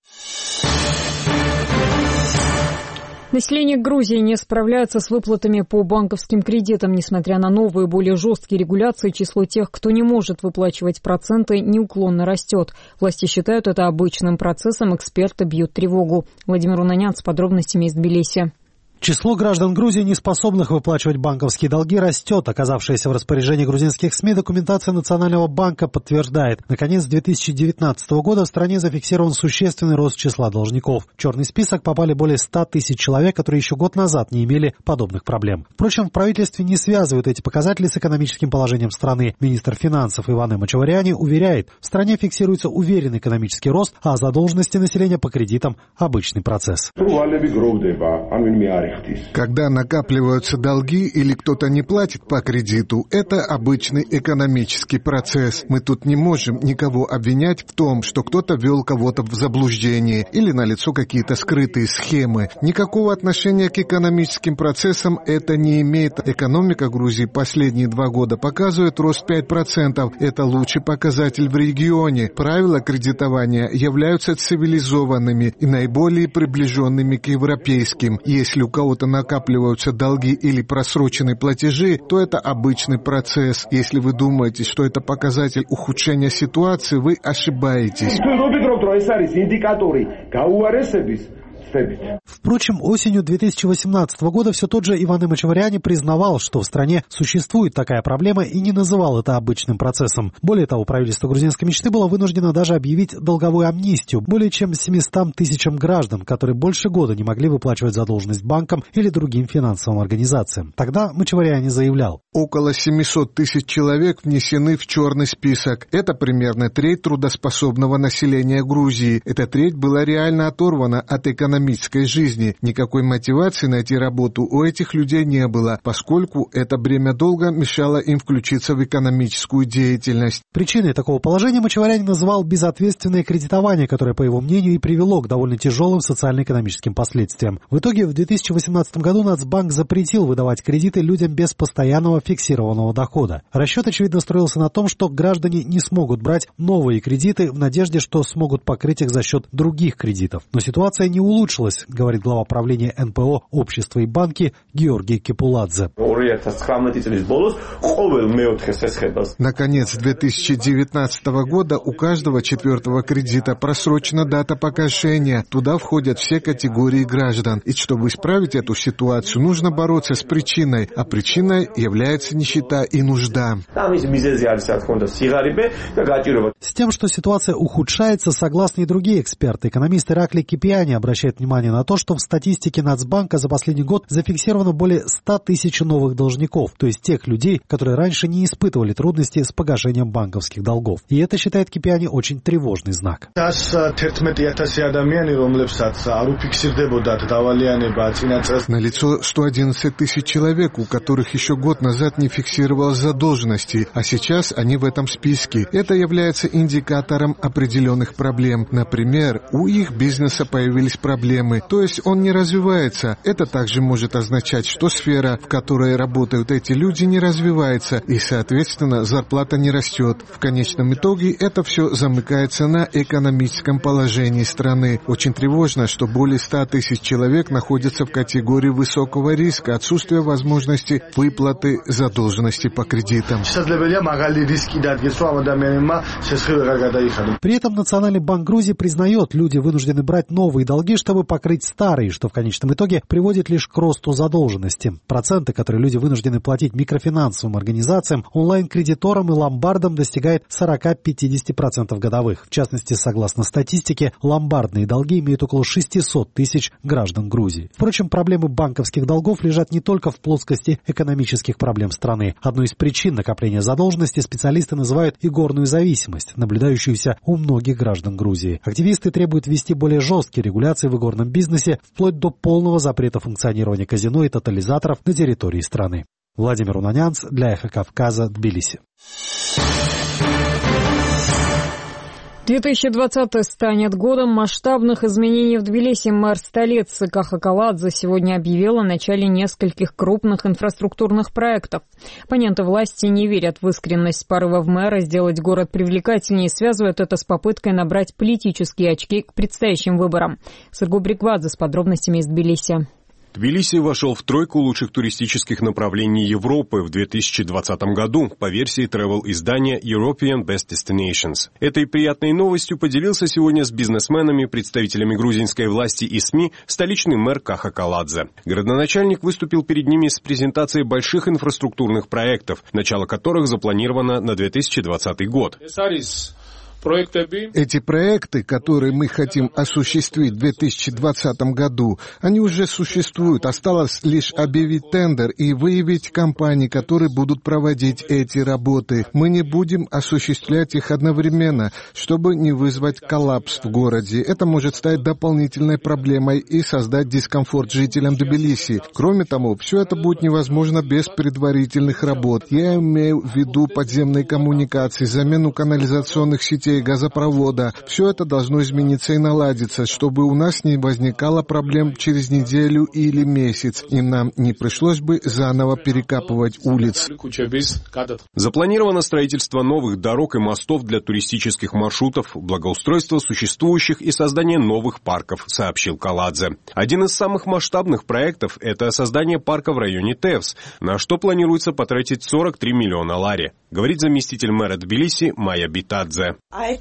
Население Грузии не справляется с выплатами по банковским кредитам. Несмотря на новые, более жесткие регуляции, число тех, кто не может выплачивать проценты, неуклонно растет. Власти считают это обычным процессом, эксперты бьют тревогу. Владимир Унанян с подробностями из Тбилиси. Число граждан Грузии, не способных выплачивать банковские долги, растет. Оказавшаяся в распоряжении грузинских СМИ документация Национального банка подтверждает. Наконец, с 2019 года в стране зафиксирован существенный рост числа должников. В черный список попали более 100 тысяч человек, которые еще год назад не имели подобных проблем. Впрочем, в правительстве не связывают эти показатели с экономическим положением страны. Министр финансов Иване Мачаваряни уверяет, в стране фиксируется уверенный экономический рост, а задолженности населения по кредитам – обычный процесс. Когда накапливаются долги или кто-то не платит по кредиту, это обычный экономический процесс. Мы тут не можем никого обвинять в том, что кто-то ввел кого-то в заблуждение или налицо какие-то скрытые схемы. Никакого отношения к экономическим процессам это не имеет. Экономика Грузии последние 2 года показывает рост 5%. Это лучший показатель в регионе. Правила кредитования являются цивилизованными и наиболее приближенными к европейским. Если у кого-то накапливаются долги или просроченные платежи, то это обычный процесс. Если вы думаете, что это показатель ухудшения ситуации, вы ошибаетесь. Впрочем, осенью 2018 года все тот же Иване Мачаваряни признавал, что в стране существует такая проблема и не называл это обычным процессом. Более того, правительство грузинской мечты было вынуждено даже объявить долговую амнистию более чем 700 тысячам граждан, которые больше года не могли выплачивать задолженность банкам или другим финансовым организациям. Тогда Мачаваряни заявлял: около 700 тысяч человек внесены в черный список. Это примерно треть трудоспособного населения Грузии. Эта треть была реально оторвана от экономической жизни. Никакой мотивации найти работу у этих людей не было, поскольку это бремя долга мешало им включиться в экономическую деятельность. Причиной такого положения Мачаваряни называл безответственное кредитование, которое, по его мнению, и привело к довольно тяжелым социально-экономическим последствиям. В итоге в 2018 году Нацбанк запретил выдавать кредиты людям без постоянного фиксированного дохода. Расчет, очевидно, строился на том, что граждане не смогут брать новые кредиты в надежде, что смогут покрыть их за счет других кредитов. Но ситуация не улучшилась, говорит глава правления НПО «Общество и банки» Георгий Кепуладзе. Наконец, 2019 года у каждого 4-го кредита просрочена дата погашения. Туда входят все категории граждан. И чтобы исправить эту ситуацию, нужно бороться с причиной, а причиной является нищета и нужда. С тем, что ситуация ухудшается, согласны и другие эксперты. Экономист Ираклий Кипиани обращает внимание на то, что в статистике Нацбанка за последний год зафиксировано более 100 тысяч новых должников, то есть тех людей, которые раньше не испытывали трудности с погашением банковских долгов. И это, считает Кипиани, очень тревожный знак. Налицо 111 тысяч человек, у которых еще год назад не фиксировалось задолженности, а сейчас они в этом списке. Это является индикатором определенных проблем. Например, у их бизнеса появились проблемы, то есть он не развивается. Это также может означать, что сфера, в которой работают эти люди, не развивается, и, соответственно, зарплата не растет. В конечном итоге это все замыкается на экономическом положении страны. Очень тревожно, что более 100 тысяч человек находятся в категории высокого риска, отсутствия возможности выплаты задолженности по кредитам. При этом Национальный банк Грузии признает, люди вынуждены брать новые долги, чтобы чтобы покрыть старые, что в конечном итоге приводит лишь к росту задолженности. Проценты, которые люди вынуждены платить микрофинансовым организациям, онлайн-кредиторам и ломбардам, достигает 40-50% годовых. В частности, согласно статистике, ломбардные долги имеют около 600 тысяч граждан Грузии. Впрочем, проблемы банковских долгов лежат не только в плоскости экономических проблем страны. Одной из причин накопления задолженности специалисты называют игорную зависимость, наблюдающуюся у многих граждан Грузии. Активисты требуют ввести более жесткие регуляции в игорном бизнесе, вплоть до полного запрета функционирования казино и тотализаторов на территории страны. Владимир Унанянц для «Эхо Кавказа», Тбилиси. 2020 станет годом масштабных изменений в Тбилиси. Мэр столицы Каха Каладзе сегодня объявил о начале нескольких крупных инфраструктурных проектов. Оппоненты власти не верят в искренность порывов мэра сделать город привлекательнее и связывают это с попыткой набрать политические очки к предстоящим выборам. Сергей Бриквадзе с подробностями из Тбилиси. Тбилиси вошел в тройку лучших туристических направлений Европы в 2020 году по версии travel-издания European Best Destinations. Этой приятной новостью поделился сегодня с бизнесменами, представителями грузинской власти и СМИ столичный мэр Каха Каладзе. Городоначальник выступил перед ними с презентацией больших инфраструктурных проектов, начало которых запланировано на 2020 год. Эти проекты, которые мы хотим осуществить в 2020 году, они уже существуют. Осталось лишь объявить тендер и выявить компании, которые будут проводить эти работы. Мы не будем осуществлять их одновременно, чтобы не вызвать коллапс в городе. Это может стать дополнительной проблемой и создать дискомфорт жителям Тбилиси. Кроме того, все это будет невозможно без предварительных работ. Я имею в виду подземные коммуникации, замену канализационных сетей, газопровода. Все это должно измениться и наладиться, чтобы у нас не возникало проблем через неделю или месяц, и нам не пришлось бы заново перекапывать улицы. Запланировано строительство новых дорог и мостов для туристических маршрутов, благоустройство существующих и создание новых парков, сообщил Каладзе. Один из самых масштабных проектов – это создание парка в районе Тевс, на что планируется потратить 43 миллиона лари, говорит заместитель мэра Тбилиси Майя Битадзе.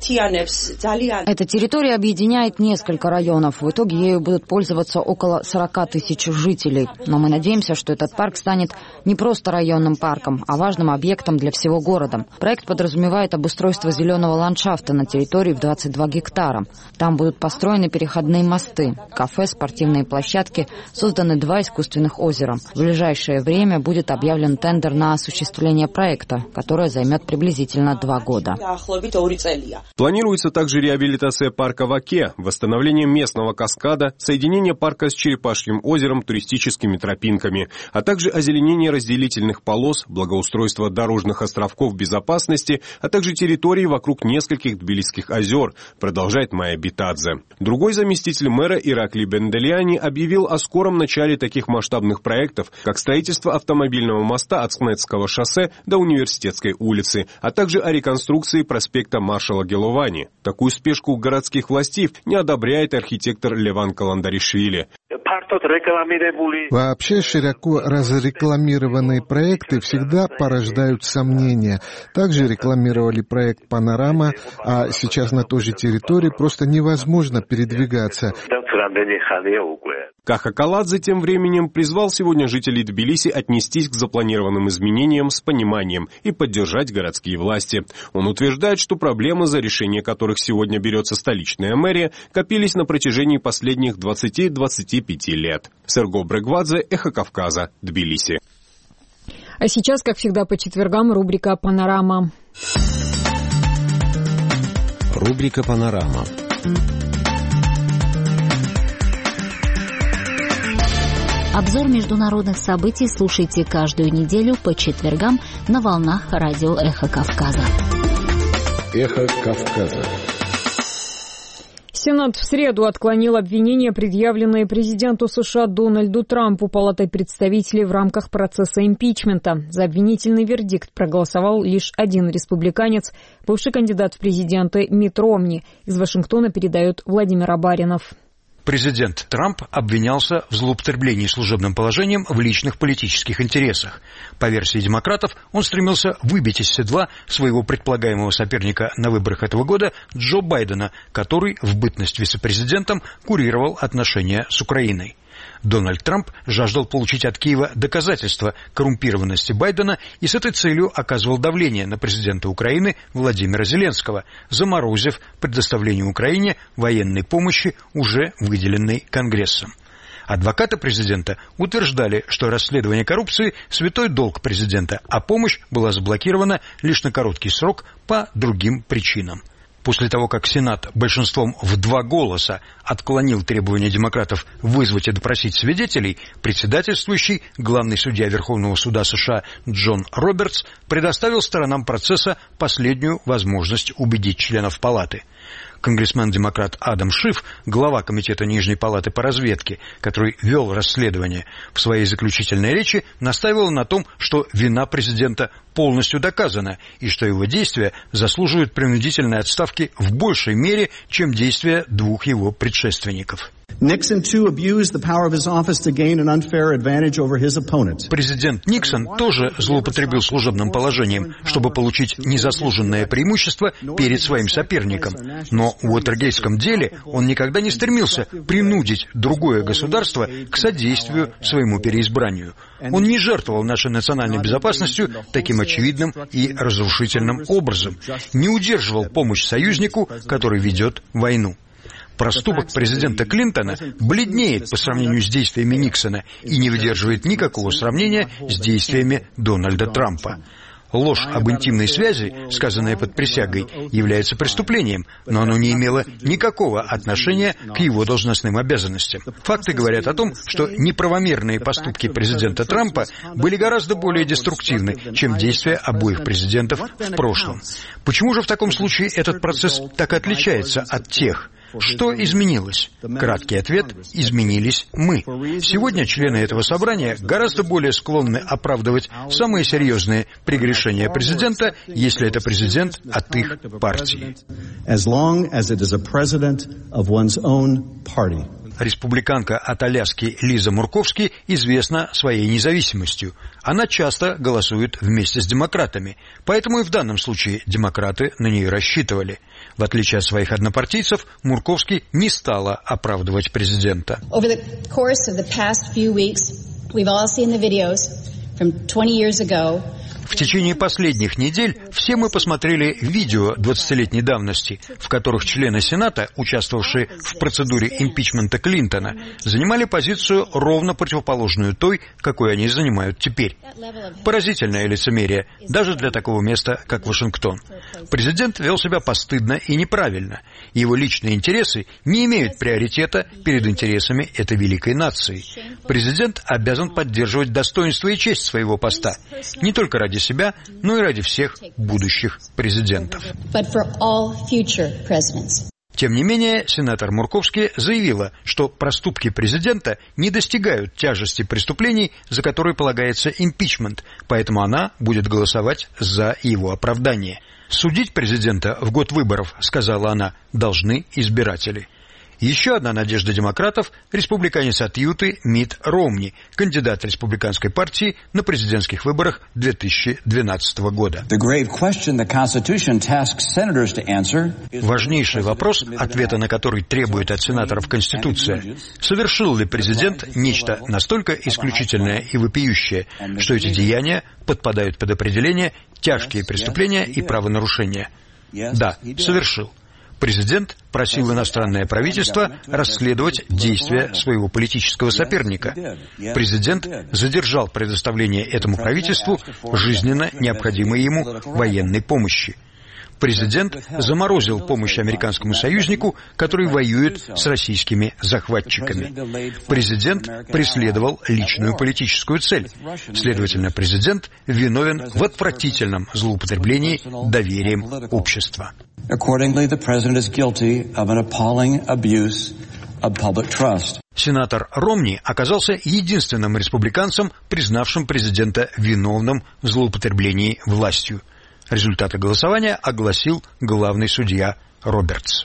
Эта территория объединяет несколько районов. В итоге ею будут пользоваться около 40 тысяч жителей. Но мы надеемся, что этот парк станет не просто районным парком, а важным объектом для всего города. Проект подразумевает обустройство зеленого ландшафта на территории в 22 гектара. Там будут построены переходные мосты, кафе, спортивные площадки, созданы 2 искусственных озера. В ближайшее время будет объявлен тендер на осуществление проекта, которое займет приблизительно 2 года. Планируется также реабилитация парка в Оке, восстановление местного каскада, соединение парка с Черепашьим озером туристическими тропинками, а также озеленение разделительных полос, благоустройство дорожных островков безопасности, а также территории вокруг нескольких тбилисских озер, продолжает Майя Битадзе. Другой заместитель мэра Иракли Бенделиани объявил о скором начале таких масштабных проектов, как строительство автомобильного моста от Снетского шоссе до Университетской улицы, а также о реконструкции проспекта маршала Геловани. Такую спешку городских властей не одобряет архитектор Леван Каландаришвили. Вообще широко разрекламированные проекты всегда порождают сомнения. Также рекламировали проект «Панорама», а сейчас на той же территории просто невозможно передвигаться. Каха Каладзе тем временем призвал сегодня жителей Тбилиси отнестись к запланированным изменениям с пониманием и поддержать городские власти. Он утверждает, что проблемы, за решение которых сегодня берется столичная мэрия, копились на протяжении последних 20-25 лет. Сергей Бриквадзе, «Эхо Кавказа», Тбилиси. А сейчас, как всегда, по четвергам рубрика «Панорама». Рубрика «Панорама». Обзор международных событий слушайте каждую неделю по четвергам на волнах радио «Эхо Кавказа». «Эхо Кавказа». Сенат в среду отклонил обвинения, предъявленные президенту США Дональду Трампу Палатой представителей в рамках процесса импичмента. За обвинительный вердикт проголосовал лишь один республиканец, бывший кандидат в президенты Митт Ромни. Из Вашингтона передает Владимир Абаринов. Президент Трамп обвинялся в злоупотреблении служебным положением в личных политических интересах. По версии демократов, он стремился выбить из седла своего предполагаемого соперника на выборах этого года Джо Байдена, который в бытность вице-президентом курировал отношения с Украиной. Дональд Трамп жаждал получить от Киева доказательства коррумпированности Байдена и с этой целью оказывал давление на президента Украины Владимира Зеленского, заморозив предоставление Украине военной помощи, уже выделенной Конгрессом. Адвокаты президента утверждали, что расследование коррупции – святой долг президента, а помощь была заблокирована лишь на короткий срок по другим причинам. После того, как Сенат большинством в 2 голоса отклонил требования демократов вызвать и допросить свидетелей, председательствующий главный судья Верховного суда США Джон Робертс предоставил сторонам процесса последнюю возможность убедить членов палаты. Конгрессмен-демократ Адам Шиф, глава комитета Нижней палаты по разведке, который вел расследование, в своей заключительной речи настаивал на том, что вина президента полностью доказана и что его действия заслуживают принудительной отставки в большей мере, чем действия 2 его предшественников. Президент Никсон тоже злоупотребил служебным положением, чтобы получить незаслуженное преимущество перед своим соперником. Но в Уотергейтском деле он никогда не стремился принудить другое государство к содействию своему переизбранию. Он не жертвовал нашей национальной безопасностью таким очевидным и разрушительным образом, не удерживал помощь союзнику, который ведет войну. Проступок президента Клинтона бледнеет по сравнению с действиями Никсона и не выдерживает никакого сравнения с действиями Дональда Трампа. Ложь об интимной связи, сказанная под присягой, является преступлением, но оно не имело никакого отношения к его должностным обязанностям. Факты говорят о том, что неправомерные поступки президента Трампа были гораздо более деструктивны, чем действия обоих президентов в прошлом. Почему же в таком случае этот процесс так отличается от тех? Что изменилось? Краткий ответ – изменились мы. Сегодня члены этого собрания гораздо более склонны оправдывать самые серьезные прегрешения президента, если это президент от их партии. Республиканка от Аляски Лиза Мурковски известна своей независимостью. Она часто голосует вместе с демократами, поэтому и в данном случае демократы на нее рассчитывали. В отличие от своих однопартийцев, Мурковски не стала оправдывать президента. В течение последних недель все мы посмотрели видео 20-летней давности, в которых члены Сената, участвовавшие в процедуре импичмента Клинтона, занимали позицию ровно противоположную той, какой они занимают теперь. Поразительное лицемерие, даже для такого места, как Вашингтон. Президент вел себя постыдно и неправильно. Его личные интересы не имеют приоритета перед интересами этой великой нации. Президент обязан поддерживать достоинство и честь своего поста, не только ради себя, но и ради всех будущих президентов. Тем не менее, сенатор Мурковски заявила, что проступки президента не достигают тяжести преступлений, за которые полагается импичмент, поэтому она будет голосовать за его оправдание. Судить президента в год выборов, сказала она, должны избиратели. Еще одна надежда демократов – республиканец от Юты Митт Ромни, кандидат республиканской партии на президентских выборах 2012 года. Важнейший вопрос, ответа на который требует от сенаторов Конституция – совершил ли президент нечто настолько исключительное и вопиющее, что эти деяния подпадают под определение «тяжкие преступления и правонарушения». Да, совершил. Президент просил иностранное правительство расследовать действия своего политического соперника. Президент задержал предоставление этому правительству жизненно необходимой ему военной помощи. Президент заморозил помощь американскому союзнику, который воюет с российскими захватчиками. Президент преследовал личную политическую цель. Следовательно, президент виновен в отвратительном злоупотреблении доверием общества. Сенатор Ромни оказался единственным республиканцем, признавшим президента виновным в злоупотреблении властью. Результаты голосования огласил главный судья Робертс.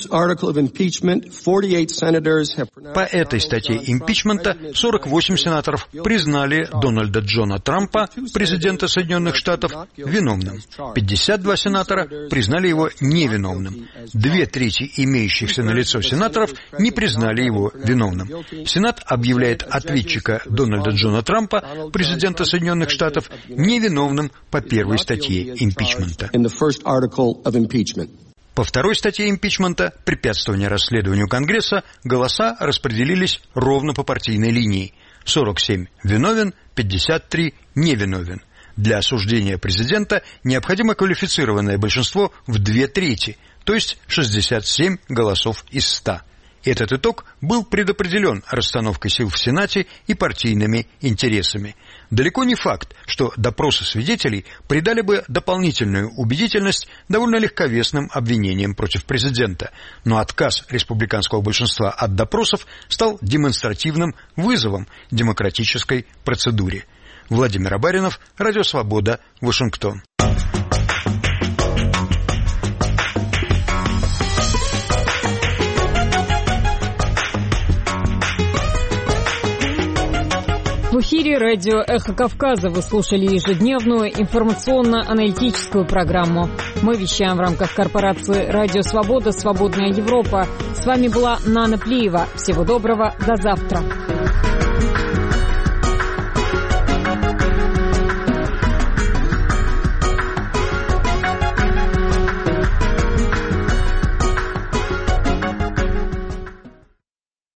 По этой статье импичмента 48 сенаторов признали Дональда Джона Трампа, президента Соединенных Штатов, виновным. 52 сенатора признали его невиновным. 2/3 имеющихся налицо сенаторов не признали его виновным. Сенат объявляет ответчика Дональда Джона Трампа, президента Соединенных Штатов, невиновным по первой статье импичмента. По второй статье импичмента «Препятствование расследованию Конгресса» голоса распределились ровно по партийной линии. 47 виновен, 53 невиновен. Для осуждения президента необходимо квалифицированное большинство в 2/3, то есть 67 голосов из 100. Этот итог был предопределен расстановкой сил в Сенате и партийными интересами. Далеко не факт, что допросы свидетелей придали бы дополнительную убедительность довольно легковесным обвинениям против президента, но отказ республиканского большинства от допросов стал демонстративным вызовом демократической процедуре. Владимир Абаринов, Радио Свобода, Вашингтон. В эфире радио «Эхо Кавказа» вы слушали ежедневную информационно-аналитическую программу. Мы вещаем в рамках корпорации «Радио Свобода. Свободная Европа». С вами была Нана Плиева. Всего доброго. До завтра.